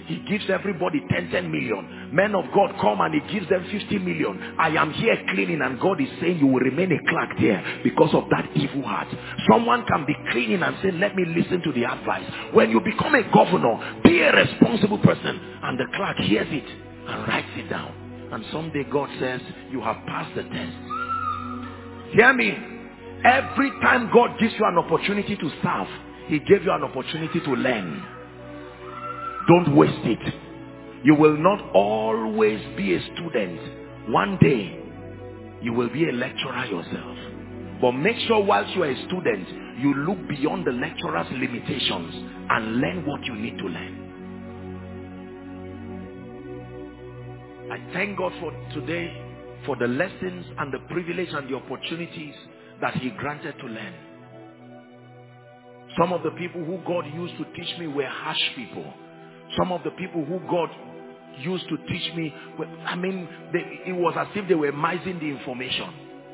He gives everybody 10 million. Men of God come and he gives them 50 million. I am here cleaning, and God is saying you will remain a clerk there because of that evil heart. Someone can be cleaning and say, let me listen to the advice. When you become a governor, be a responsible person, and the clerk hears it and writes it down. And someday God says, you have passed the test. Hear me. Every time God gives you an opportunity to serve, he gave you an opportunity to learn. Don't waste it. You will not always be a student. One day, you will be a lecturer yourself. But make sure whilst you are a student, you look beyond the lecturer's limitations and learn what you need to learn. I thank God for today, for the lessons and the privilege and the opportunities that he granted to learn. Some of the people who God used to teach me were harsh people. Some of the people who God used to teach me, it was as if they were mising the information.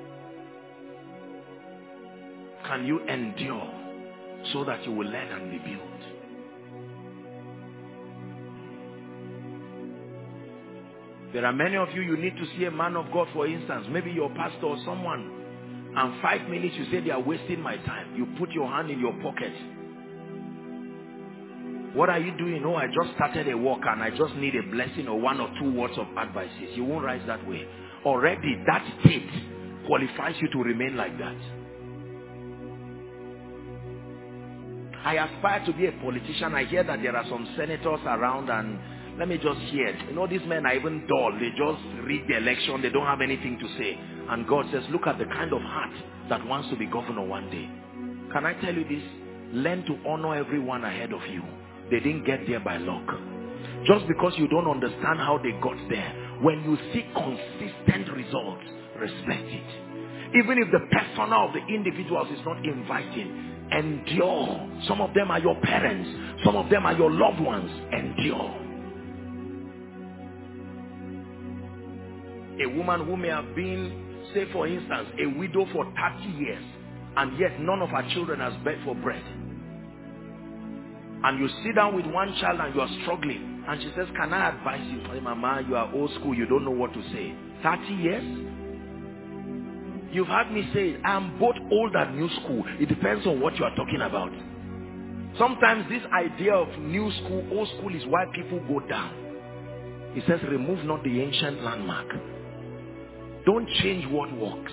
Can you endure so that you will learn and be built? There are many of you, you need to see a man of God, for instance, maybe your pastor or someone, and 5 minutes you say they are wasting my time. You put your hand in your pocket. What are you doing? Oh, I just started a walk and I just need a blessing or 1 or 2 words of advices. You won't rise that way. Already that state qualifies you to remain like that. I aspire to be a politician. I hear that there are some senators around, and let me just hear it. You know, these men are even dull. They just read the election. They don't have anything to say. And God says, look at the kind of heart that wants to be governor one day. Can I tell you this? Learn to honor everyone ahead of you. They didn't get there by luck. Just because you don't understand how they got there, when you see consistent results, respect it. Even if the persona of the individuals is not inviting, endure. Some of them are your parents. Some of them are your loved ones. Endure. A woman who may have been, say for instance, a widow for 30 years, and yet none of her children has begged for bread. And you sit down with one child and you are struggling, and she says, can I advise you? Hey, Mama, you are old school, you don't know what to say. 30 years? You've heard me say, I am both old and new school. It depends on what you are talking about. Sometimes this idea of new school, old school is why people go down. He says, remove not the ancient landmark. Don't change what works.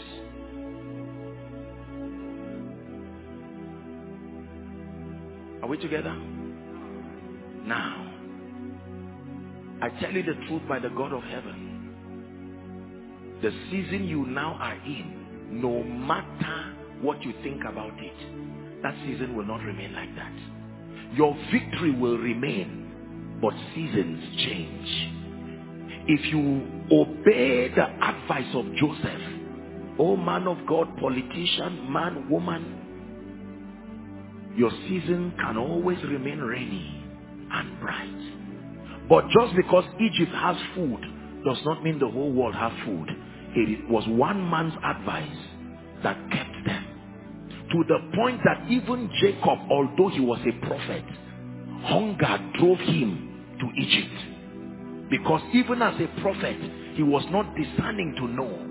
Are we together? Now, I tell you the truth by the God of heaven. The season you now are in, no matter what you think about it, that season will not remain like that. Your victory will remain, but seasons change. If you obey the advice of Joseph, oh man of God, politician, man, woman, your season can always remain rainy and bright. But just because Egypt has food does not mean the whole world has food. It was one man's advice that kept them. To the point that even Jacob, although he was a prophet, hunger drove him to Egypt. Because even as a prophet, he was not discerning to know.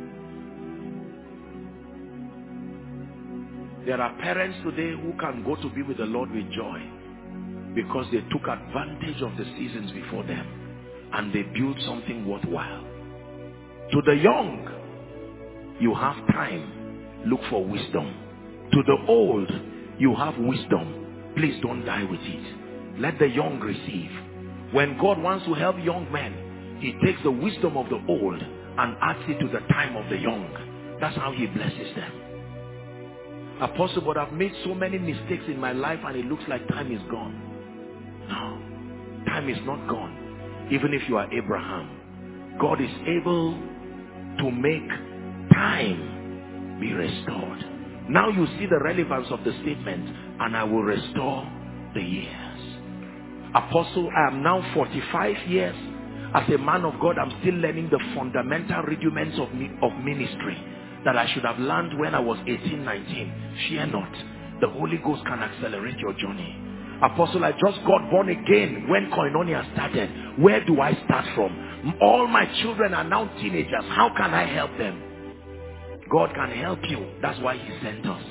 There are parents today who can go to be with the Lord with joy because they took advantage of the seasons before them and they built something worthwhile. To the young, you have time, look for wisdom. To the old, you have wisdom, please don't die with it. Let the young receive. When God wants to help young men, he takes the wisdom of the old and adds it to the time of the young. That's how he blesses them. Apostle, but I've made so many mistakes in my life and it looks like time is gone. No, time is not gone. Even if you are Abraham, God is able to make time be restored. Now you see the relevance of the statement, and I will restore the years. Apostle, I am now 45 years. As a man of God, I'm still learning the fundamental rudiments of ministry that I should have learned when I was 18, 19. Fear not. The Holy Ghost can accelerate your journey. Apostle, I just got born again when Koinonia started. Where do I start from? All my children are now teenagers. How can I help them? God can help you. That's why he sent us.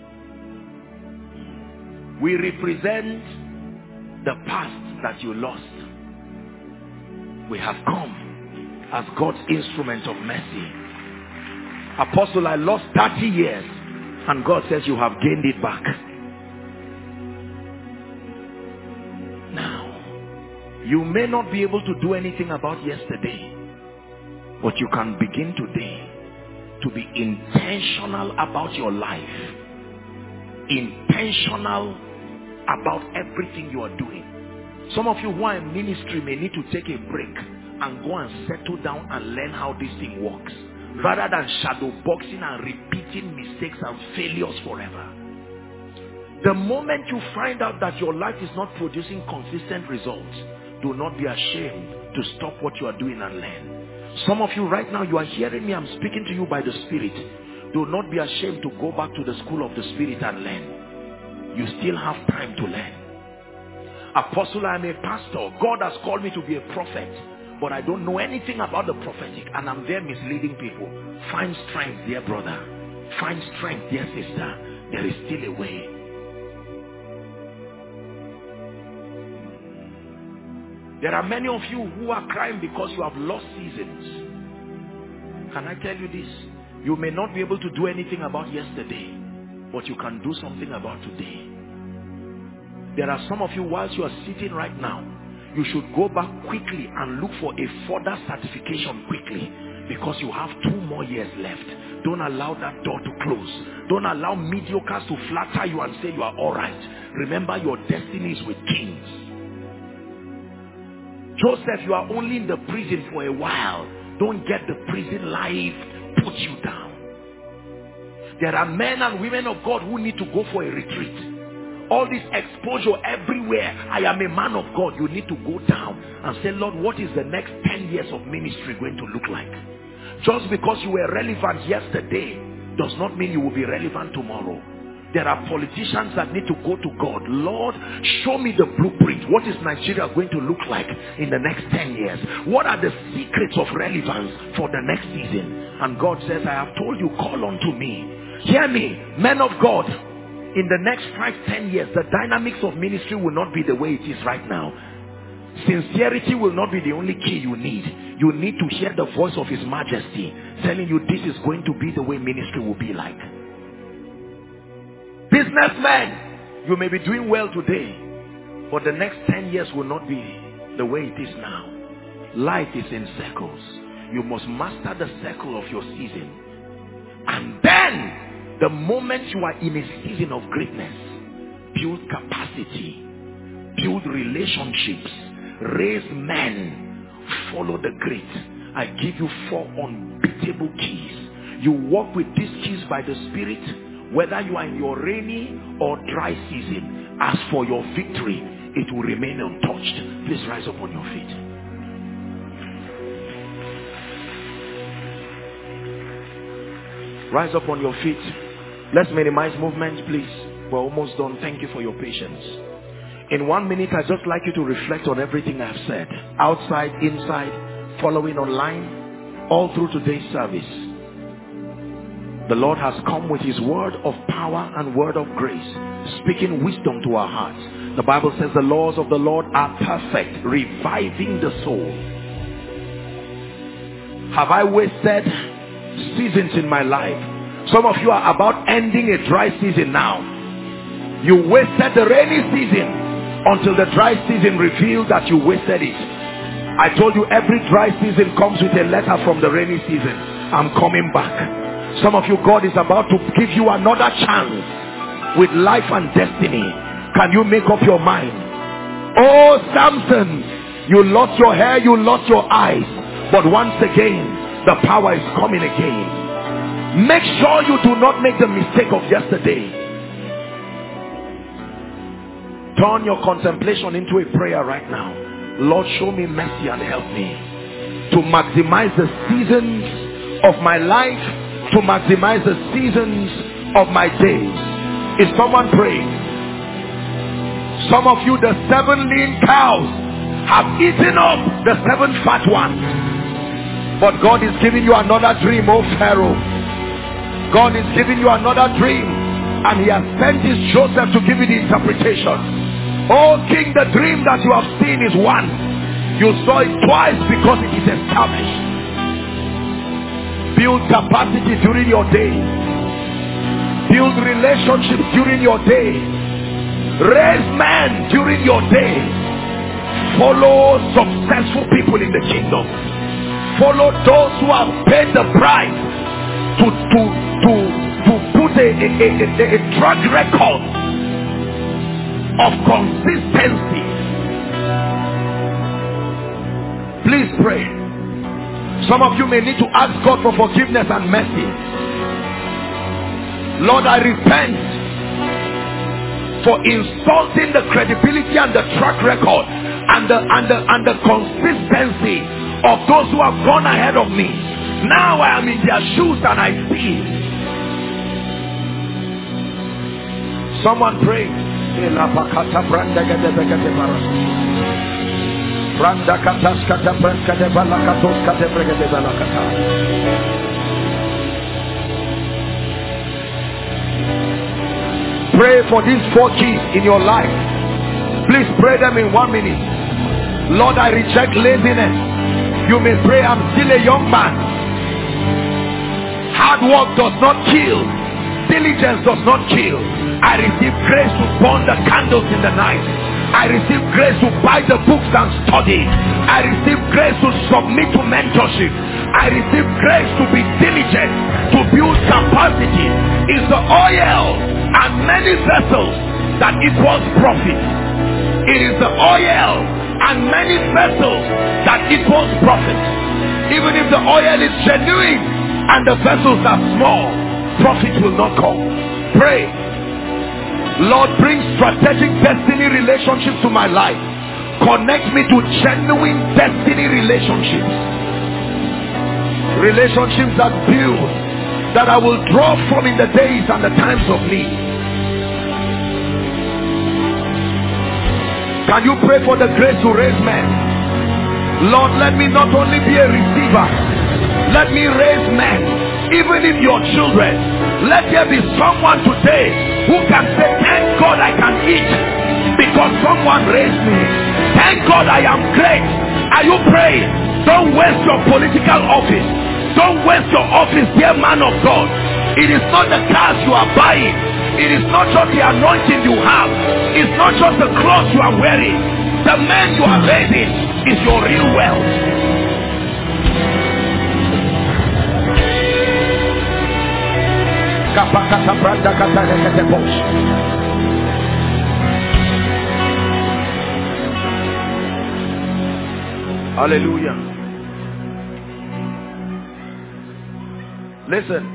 We represent the past that you lost. We have come as God's instrument of mercy. Apostle, I lost 30 years. And God says you have gained it back. Now, you may not be able to do anything about yesterday, but you can begin today to be intentional about your life. Intentional about everything you are doing. Some of you who are in ministry may need to take a break and go and settle down and learn how this thing works, rather than shadow boxing and repeating mistakes and failures forever. The moment you find out that your life is not producing consistent results, do not be ashamed to stop what you are doing and learn. Some of you right now, you are hearing me, I'm speaking to you by the Spirit. Do not be ashamed to go back to the school of the Spirit and learn. You still have time to learn. Apostle, I'm a pastor. God has called me to be a prophet, but I don't know anything about the prophetic, and I'm there misleading people. Find strength, dear brother. Find strength, dear sister. There is still a way. There are many of you who are crying because you have lost seasons. Can I tell you this? You may not be able to do anything about yesterday, but you can do something about today. There are some of you, whilst you are sitting right now, you should go back quickly and look for a further certification quickly, because you have 2 more years left. Don't allow that door to close. Don't allow mediocres to flatter you and say you are all right. Remember, your destiny is with kings. Joseph, you are only in the prison for a while. Don't get the prison life put you down. There are men and women of God who need to go for a retreat. All this exposure everywhere. I am a man of God. You need to go down and say, Lord, what is the next 10 years of ministry going to look like? Just because you were relevant yesterday does not mean you will be relevant tomorrow. There are politicians that need to go to God. Lord, show me the blueprint. What is Nigeria going to look like in the next 10 years? What are the secrets of relevance for the next season? And God says, I have told you, call unto me. Hear me, men of God. In the next 5-10 years, the dynamics of ministry will not be the way it is right now. Sincerity will not be the only key you need. You need to hear the voice of His Majesty telling you this is going to be the way ministry will be like. Businessmen, you may be doing well today, but the next 10 years will not be the way it is now. Life is in circles. You must master the circle of your season. And then, the moment you are in a season of greatness, build capacity, build relationships, raise men, follow the great. I give you 4 unbeatable keys. You walk with these keys by the Spirit. Whether you are in your rainy or dry season, as for your victory, it will remain untouched. Please rise up on your feet. Rise up on your feet. Let's minimize movement, please. We're almost done. Thank you for your patience. In 1 minute, I'd just like you to reflect on everything I've said. Outside, inside, following online, all through today's service. The Lord has come with His word of power and word of grace, speaking wisdom to our hearts. The Bible says the laws of the Lord are perfect, reviving the soul. Have I wasted seasons in my life? Some of you are about ending a dry season now. You wasted the rainy season until the dry season revealed that you wasted it. I told you every dry season comes with a letter from the rainy season. I'm coming back. Some of you, God is about to give you another chance with life and destiny. Can you make up your mind? Oh, Samson, you lost your hair, you lost your eyes, but once again, the power is coming again. Make sure you do not make the mistake of yesterday. Turn your contemplation into a prayer right now. Lord, show me mercy and help me to maximize the seasons of my life, to maximize the seasons of my days. Is someone praying? Some of you, the 7 lean cows have eaten up the 7 fat ones. But God is giving you another dream, oh Pharaoh. God is giving you another dream, and he has sent his Joseph to give you the interpretation. Oh king, the dream that you have seen is one. You saw it twice because it is established. Build capacity during your day. Build relationships during your day. Raise men during your day. Follow successful people in the kingdom. Follow those who have paid the price to put a track record of consistency. Please pray. Some of you may need to ask God for forgiveness and mercy. Lord, I repent for insulting the credibility and the track record and the consistency of those who have gone ahead of me. Now I am in their shoes and I see. Someone pray. Pray for these 4 keys in your life. Please pray them in 1 minute. Lord, I reject laziness. You may pray, I'm still a young man. Hard work does not kill. Diligence does not kill. I receive grace to burn the candles in the night. I receive grace to buy the books and study. I receive grace to submit to mentorship. I receive grace to be diligent, to build capacity. Is the oil and many vessels that equals profit. It is the oil and many vessels that equals profit. Even if the oil is genuine and the vessels are small, profit will not come. Pray. Lord, bring strategic destiny relationships to my life. Connect me to genuine destiny relationships. Relationships that build, that I will draw from in the days and the times of need. Can you pray for the grace to raise men? Lord, let me not only be a receiver, let me raise men. Even if your children, let there be someone today who can say, thank God I can eat because someone raised me. Thank God I am great. Are you praying? Don't waste your political office. Don't waste your office, dear man of God. It is not the cars you are buying. It is not just the anointing you have. It's not just the clothes you are wearing. The men you are raising is your real wealth. Hallelujah. Listen,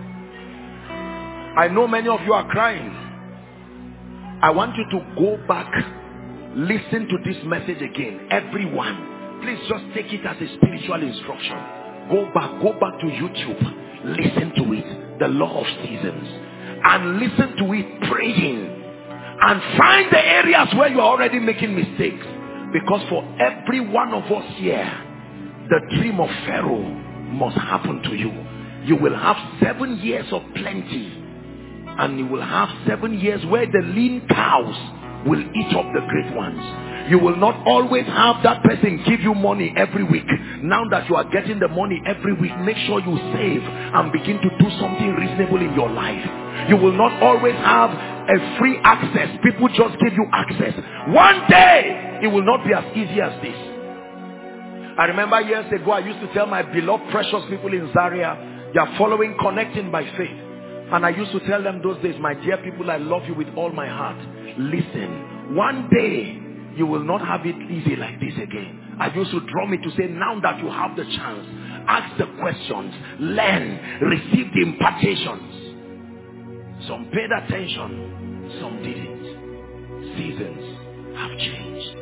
I know many of you are crying. I want you to go back, listen to this message again. Everyone, please just take it as a spiritual instruction. Go back to YouTube. Listen to it, the law of seasons, and listen to it praying, and find the areas where you are already making mistakes. Because for every one of us here, the dream of Pharaoh must happen to you. You will have 7 years of plenty, and you will have 7 years where the lean cows will eat up the great ones. You will not always have that person give you money every week. Now that you are getting the money every week, make sure you save and begin to do something reasonable in your life. You will not always have a free access. People just give you access. One day, it will not be as easy as this. I remember years ago, I used to tell my beloved precious people in Zaria, they are following Connecting by Faith. And I used to tell them those days, my dear people, I love you with all my heart. Listen, one day, you will not have it easy like this again. I used to draw me to say, now that you have the chance, ask the questions, learn, receive the impartations. Some paid attention, some didn't. Seasons have changed.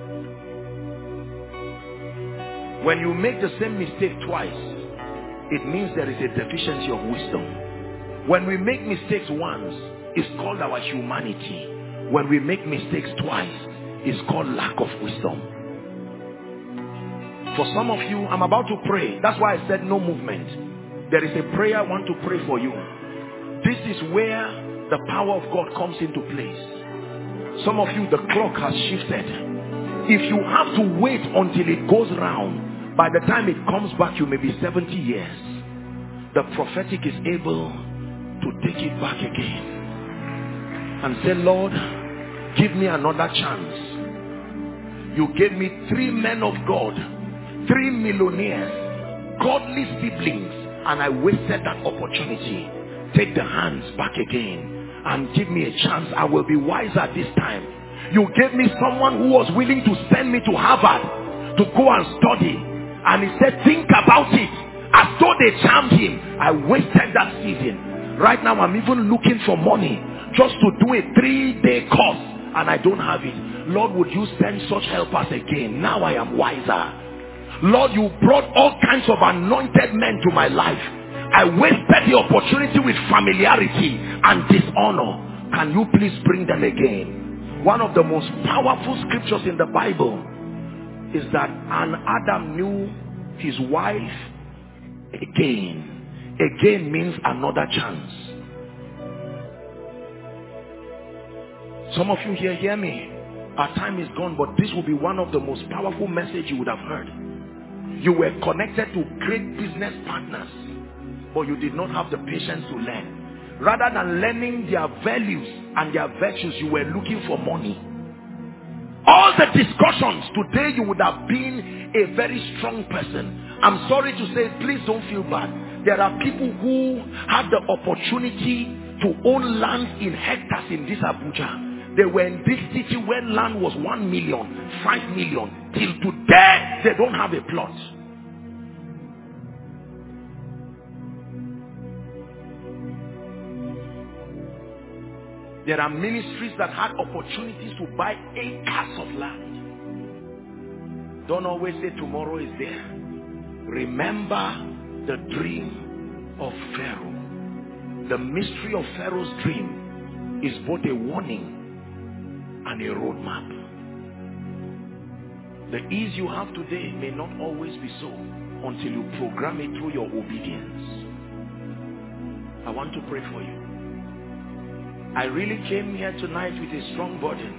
When you make the same mistake twice, it means there is a deficiency of wisdom. When we make mistakes once, it's called our humanity. When we make mistakes twice, it's called lack of wisdom. For some of you, I'm about to pray. That's why I said no movement. There is a prayer I want to pray for you. This is where the power of God comes into place. Some of you, the clock has shifted. If you have to wait until it goes round, by the time it comes back, you may be 70 years. The prophetic is able to take it back again and say, Lord, give me another chance. You gave me 3 men of God, 3 millionaires, godly siblings, and I wasted that opportunity. Take the hands back again and give me a chance. I will be wiser this time. You gave me someone who was willing to send me to Harvard to go and study, and he said, think about it, as though they charmed him. I wasted that season. Right now I'm even looking for money just to do a 3-day course, and I don't have it. Lord, would you send such helpers again? Now I am wiser. Lord, you brought all kinds of anointed men to my life. I wasted the opportunity with familiarity and dishonor. Can you please bring them again? One of the most powerful scriptures in the Bible is that, and Adam knew his wife again. Again means another chance. Some of you here, hear me. Our time is gone, but this will be one of the most powerful messages you would have heard. You were connected to great business partners, but you did not have the patience to learn. Rather than learning their values and their virtues, you were looking for money. All the discussions today, you would have been a very strong person. I'm sorry to say, please don't feel bad. There are people who had the opportunity to own land in hectares in this Abuja. They were in this city when land was 1 million, 5 million. Till today, they don't have a plot. There are ministries that had opportunities to buy acres of land. Don't always say tomorrow is there. Remember the dream of Pharaoh. The mystery of Pharaoh's dream is both a warning and a roadmap. The ease you have today may not always be so until you program it through your obedience. I want to pray for you. I really came here tonight with a strong burden.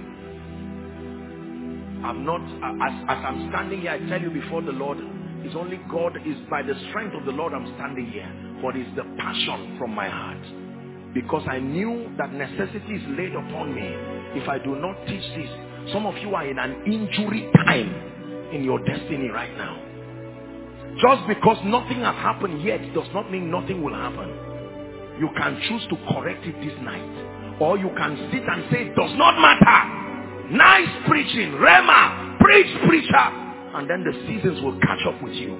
I'm not, as I'm standing here, I tell you before the Lord, it's only God, is by the strength of the Lord I'm standing here. But it's the passion from my heart. Because I knew that necessity is laid upon me. If I do not teach this, some of you are in an injury time in your destiny right now. Just because nothing has happened yet does not mean nothing will happen. You can choose to correct it this night. Or you can sit and say, it does not matter. Nice preaching, Rema, preach, preacher. And then the seasons will catch up with you.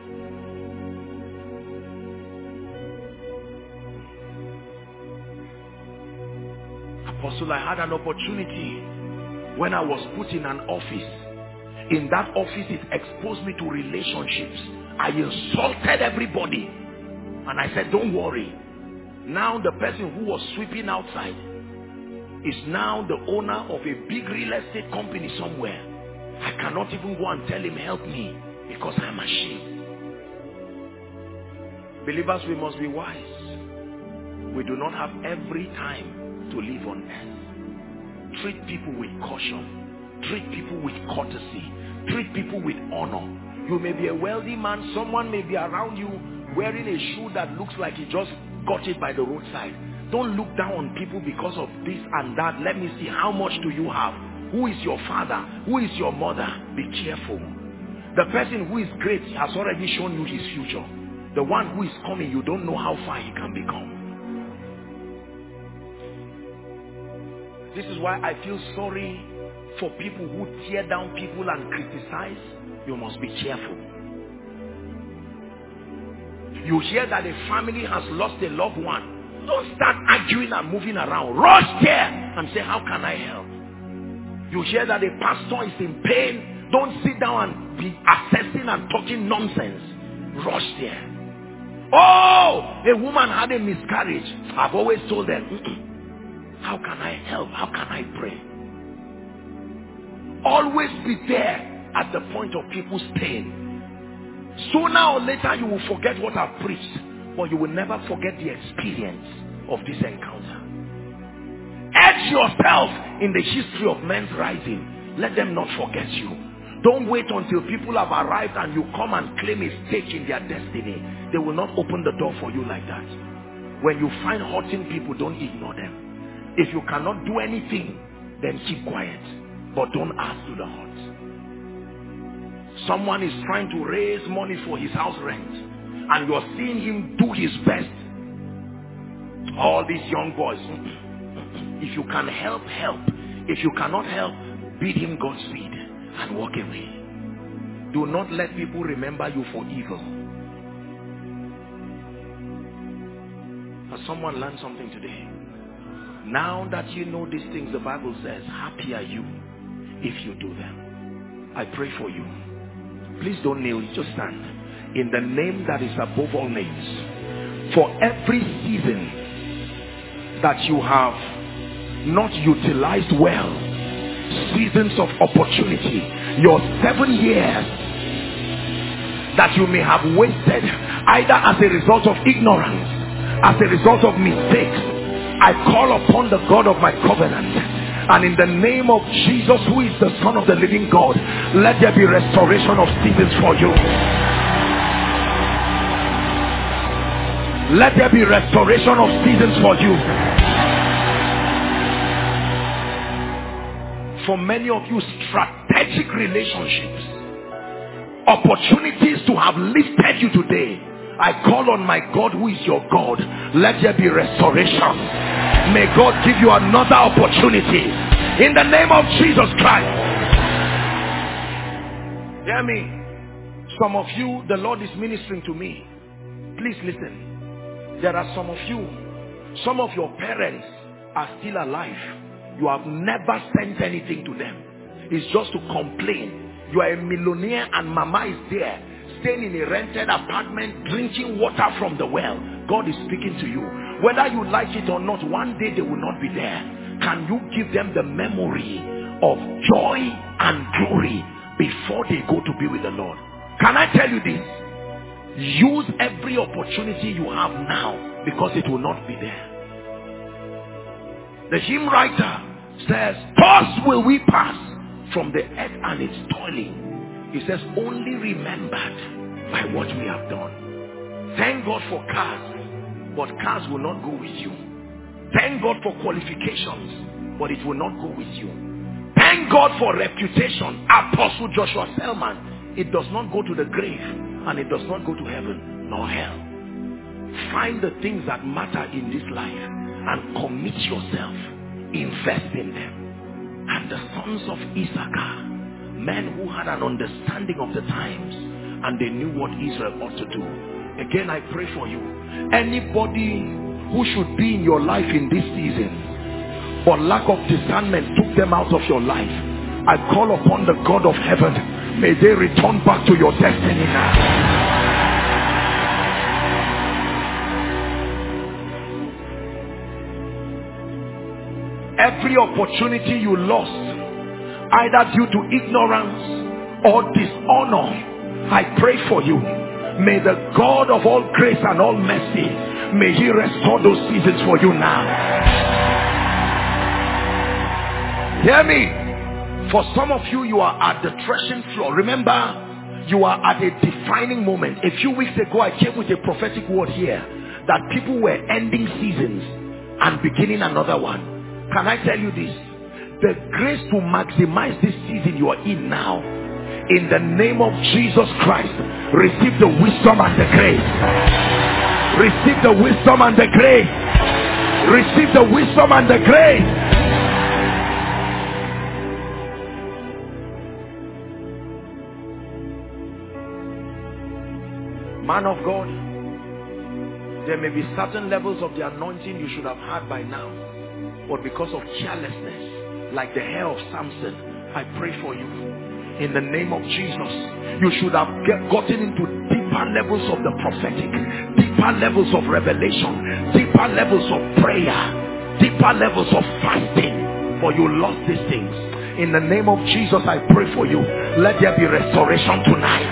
Apostle, I had an opportunity when I was put in an office. In that office, it exposed me to relationships. I insulted everybody. And I said, don't worry. Now the person who was sweeping outside is now the owner of a big real estate company somewhere. I cannot even go and tell him, help me, because I'm ashamed. Believers, we must be wise. We do not have every time to live on earth. Treat people with caution. Treat people with courtesy. Treat people with honor. You may be a wealthy man. Someone may be around you wearing a shoe that looks like he just got it by the roadside. Don't look down on people because of this and that. Let me see, how much do you have? Who is your father? Who is your mother? Be careful. The person who is great has already shown you his future. The one who is coming, you don't know how far he can become. This is why I feel sorry for people who tear down people and criticize. You must be careful. You hear that a family has lost a loved one. Don't start arguing and moving around. Rush there and say, how can I help? You hear that a pastor is in pain. Don't sit down and be assessing and talking nonsense. Rush there. Oh, a woman had a miscarriage. I've always told them, How can I help? How can I pray? Always be there at the point of people's pain. Sooner or later you will forget what I've preached, but you will never forget the experience of this encounter. Etch yourself in the history of men's rising. Let them not forget you. Don't wait until people have arrived and you come and claim a stake in their destiny. They will not open the door for you like that. When you find hurting people, don't ignore them. If you cannot do anything, then keep quiet. But don't add to the hurt. Someone is trying to raise money for his house rent, and you're seeing him do his best. All these young boys, if you can help, help. If you cannot help, bid him Godspeed and walk away. Do not let people remember you for evil. Has someone learned something today? Now that you know these things, the Bible says, happy are you if you do them. I pray for you. Please don't kneel, just stand. In the name that is above all names, for every season that you have not utilized well, seasons of opportunity, your 7 years that you may have wasted, either as a result of ignorance, as a result of mistakes, I call upon the God of my covenant, and in the name of Jesus, who is the Son of the living God, let there be restoration of seasons for you. Let there be restoration of seasons for you. For many of you, strategic relationships, opportunities to have lifted you today, I call on my God who is your God. Let there be restoration. May God give you another opportunity in the name of Jesus Christ. Hear me. Some of you, the Lord is ministering to me. Please listen. There are some of you, some of your parents are still alive. You have never sent anything to them. It's just to complain. You are a millionaire and mama is there, staying in a rented apartment, drinking water from the well. God is speaking to you. Whether you like it or not, one day they will not be there. Can you give them the memory of joy and glory before they go to be with the Lord? Can I tell you this? Use every opportunity you have now, because it will not be there. The hymn writer says, "Thus will we pass from the earth and its toiling." He says, only remembered by what we have done. Thank God for cars, but cars will not go with you. Thank God for qualifications, but it will not go with you. Thank God for reputation. Apostle Joshua Selman, it does not go to the grave, and it does not go to heaven nor hell. Find the things that matter in this life and commit yourself. Invest in them. And the sons of Issachar, men who had an understanding of the times, and they knew what Israel ought to do. Again, I pray for you. Anybody who should be in your life in this season, but lack of discernment took them out of your life, I call upon the God of heaven. May they return back to your destiny now. Every opportunity you lost, either due to ignorance or dishonor, I pray for you. May the God of all grace and all mercy, may he restore those seasons for you now. Hear me. For some of you, you are at the threshing floor. Remember, you are at a defining moment. A few weeks ago, I came with a prophetic word here that people were ending seasons and beginning another one. Can I tell you this? The grace to maximize this season you are in now, in the name of Jesus Christ, receive the wisdom and the grace. Receive the wisdom and the grace. Receive the wisdom and the grace. Man of God, there may be certain levels of the anointing you should have had by now, but because of carelessness, like the hair of Samson, I pray for you. In the name of Jesus, you should have gotten into deeper levels of the prophetic, deeper levels of revelation, deeper levels of prayer. deeper levels of fasting, for you lost these things. In the name of Jesus, I pray for you. Let there be restoration tonight.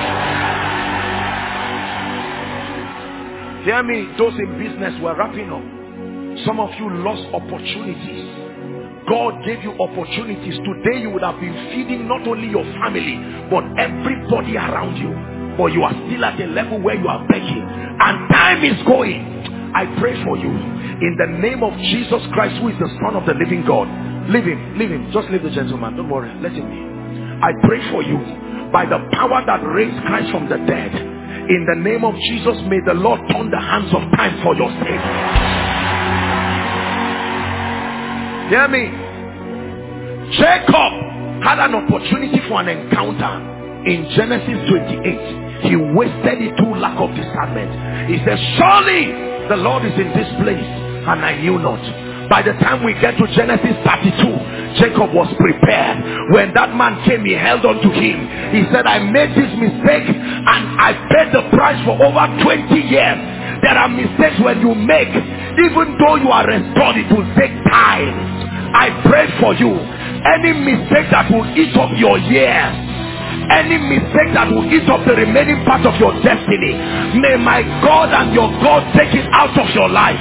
Hear me, those in business, we're wrapping up. Some of you lost opportunities. God gave you opportunities. Today you would have been feeding not only your family, but everybody around you. But you are still at a level where you are begging. And time is going. I pray for you. In the name of Jesus Christ, who is the Son of the living God. Leave him, leave him. Just leave the gentleman. Don't worry. Let him be. I pray for you. By the power that raised Christ from the dead. In the name of Jesus, may the Lord turn the hands of time for your sake. Hear me. Jacob had an opportunity for an encounter in Genesis 28. He wasted it through lack of discernment. He said, surely the Lord is in this place, and I knew not. By the time we get to Genesis 32, Jacob was prepared. When that man came, he held on to him. He said, I made this mistake and I paid the price for over 20 years. There are mistakes when you make, even though you are restored, it will take time. I pray for you. Any mistake that will eat up your years, any mistake that will eat up the remaining part of your destiny, may my God and your God take it out of your life.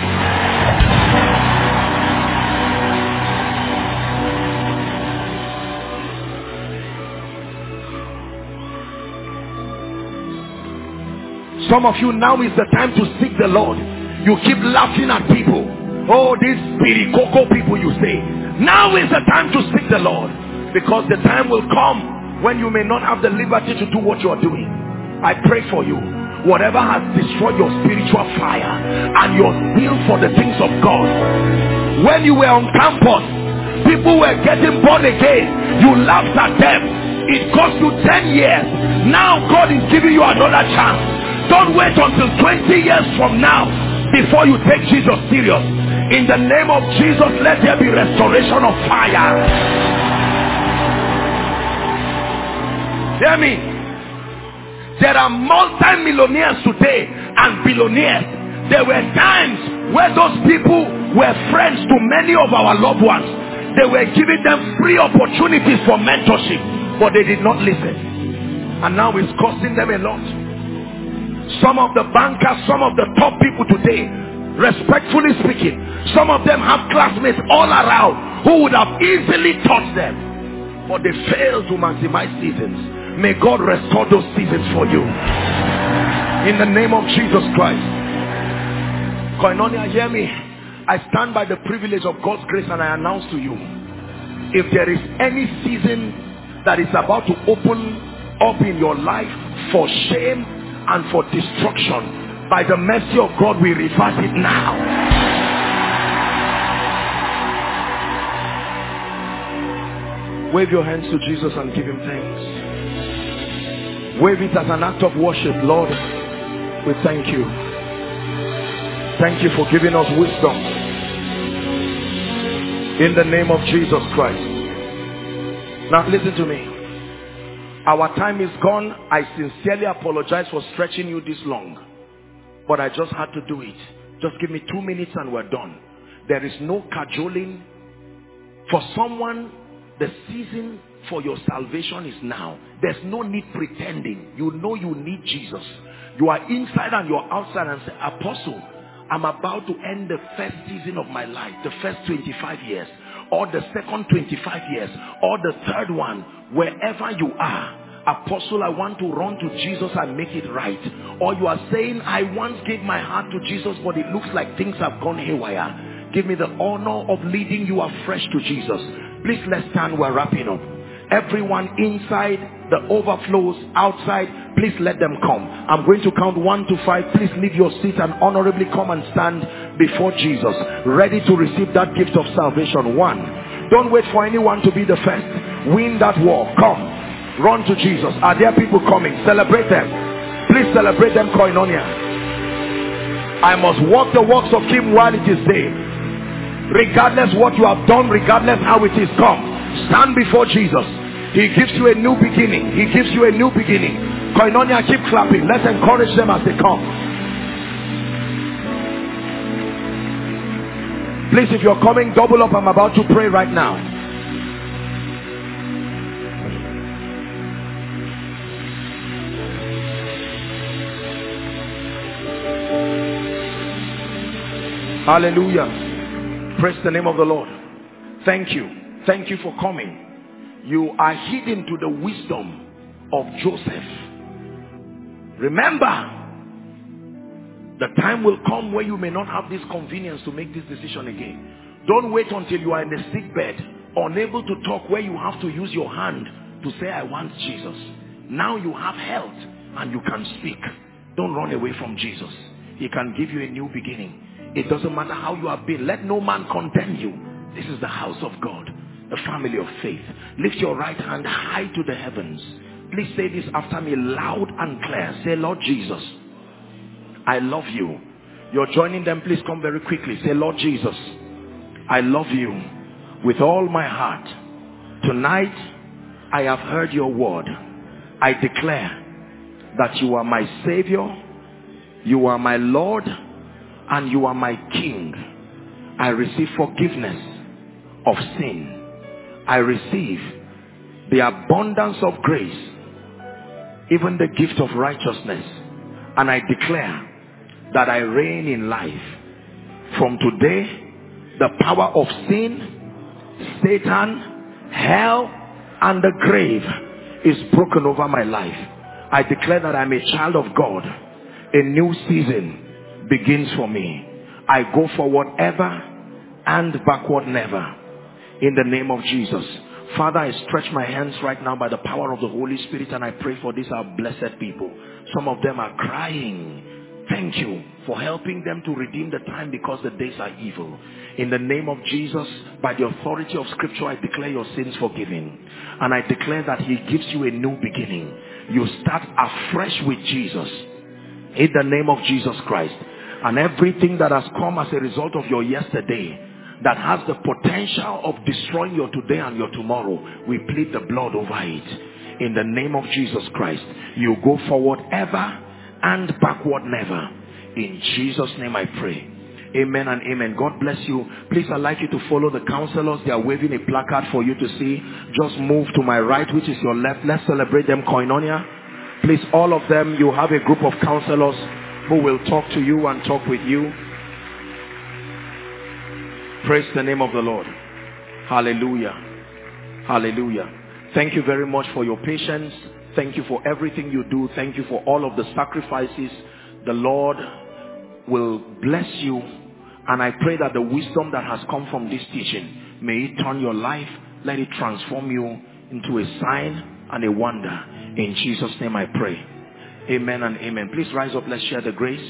Some of you, now is the time to seek the Lord. You keep laughing at people. Oh, these spiritual people, you say. Now is the time to seek the Lord. Because the time will come when you may not have the liberty to do what you are doing. I pray for you. Whatever has destroyed your spiritual fire and your zeal for the things of God. When you were on campus, people were getting born again. You laughed at them. It cost you 10 years. Now God is giving you another chance. Don't wait until 20 years from now before you take Jesus serious. In the name of Jesus, let there be restoration of fire. Hear me. There are multi-millionaires today and billionaires. There were times where those people were friends to many of our loved ones. They were giving them free opportunities for mentorship, but they did not listen. And now it's costing them a lot. Some of the bankers, some of the top people today, respectfully speaking, some of them have classmates all around who would have easily taught them, but they failed to maximize seasons. May God restore those seasons for you. In the name of Jesus Christ. Koinonia, hear me. I stand by the privilege of God's grace and I announce to you, if there is any season that is about to open up in your life for shame and for destruction, by the mercy of God, we reverse it now. Wave your hands to Jesus and give him thanks. Wave it as an act of worship. Lord, we thank you. Thank you for giving us wisdom. In the name of Jesus Christ. Now listen to me. Our time is gone. I sincerely apologize for stretching you this long. But I just had to do it. Just give me 2 minutes and we're done. There is no cajoling. For someone, the season for your salvation is now. There's no need pretending. You know you need Jesus. You are inside and you're outside and say, Apostle, I'm about to end the first season of my life, the first 25 years, or the second 25 years, or the third one. Wherever you are, Apostle, I want to run to Jesus and make it right. Or you are saying, I once gave my heart to Jesus, but it looks like things have gone haywire. Give me the honor of leading you afresh to Jesus. Please, let's stand. We're wrapping up. Everyone inside, the overflows outside, please let them come. I'm going to count 1 to 5. Please leave your seat and honorably come and stand before Jesus, ready to receive that gift of salvation. 1. Don't wait for anyone to be the first. Win that war. Come. Run to Jesus. Are there people coming? Celebrate them. Please celebrate them, Koinonia. I must walk the works of him while it is day. Regardless what you have done, regardless how it is, come. Stand before Jesus. He gives you a new beginning. He gives you a new beginning. Koinonia, keep clapping. Let's encourage them as they come. Please, if you're coming, double up. I'm about to pray right now. Hallelujah. Praise the name of the Lord. Thank you. Thank you for coming. You are hidden to the wisdom of Joseph. Remember, the time will come where you may not have this convenience to make this decision again. Don't wait until you are in the sick bed, unable to talk, where you have to use your hand to say, I want Jesus. Now you have health and you can speak. Don't run away from Jesus. He can give you a new beginning. It doesn't matter how you have been. Let no man condemn you. This is the house of God, the family of faith. Lift your right hand high to the heavens. Please say this after me loud and clear. Say, Lord Jesus, I love you. You're joining them. Please come very quickly. Say, Lord Jesus, I love you with all my heart. Tonight, I have heard your word. I declare that you are my Savior, you are my Lord, and you are my King. I receive forgiveness of sin. I receive the abundance of grace, even the gift of righteousness. And I declare that I reign in life. From today, the power of sin, Satan, hell, and the grave is broken over my life. I declare that I'm a child of God. A new season begins for me. I go forward ever and backward never. In the name of Jesus. Father, I stretch my hands right now by the power of the Holy Spirit, and I pray for these our blessed people. Some of them are crying. Thank you for helping them to redeem the time, because the days are evil. In the name of Jesus, by the authority of Scripture, I declare your sins forgiven. And I declare that He gives you a new beginning. You start afresh with Jesus. In the name of Jesus Christ. And everything that has come as a result of your yesterday, that has the potential of destroying your today and your tomorrow, we plead the blood over it. In the name of Jesus Christ, you go forward ever and backward never. In Jesus' name I pray. Amen and amen. God bless you. Please, I'd like you to follow the counselors. They are waving a placard for you to see. Just move to my right, which is your left. Let's celebrate them, Koinonia. Please, all of them, you have a group of counselors who will talk to you and talk with you. Praise the name of the Lord. Hallelujah. Hallelujah. Thank you very much for your patience. Thank you for everything you do. Thank you for all of the sacrifices. The Lord will bless you. And I pray that the wisdom that has come from this teaching, may it turn your life. Let it transform you into a sign and a wonder. In Jesus' name I pray. Amen and amen. Please rise up. Let's share the grace.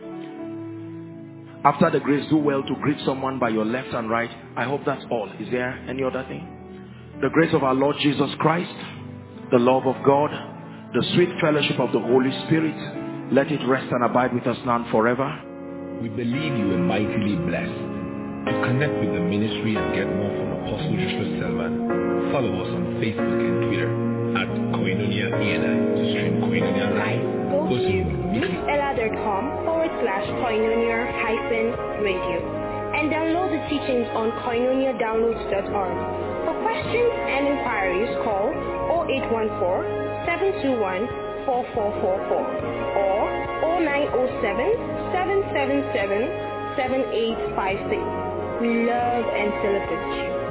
After the grace, do well to greet someone by your left and right. I hope that's all. Is there any other thing? The grace of our Lord Jesus Christ, the love of God, the sweet fellowship of the Holy Spirit, let it rest and abide with us now and forever. We believe you were mightily blessed. To connect with the ministry and get more from Apostle Joshua Selman, follow us on Facebook and Twitter at Koinonia ENI. To stream Koinonia live, go to mixella.com/Koinonia-radio and download the teachings on koinoniadownloads.org. For questions and inquiries, call 0814-721-4444 or 0907-777-7856. We love and celebrate you.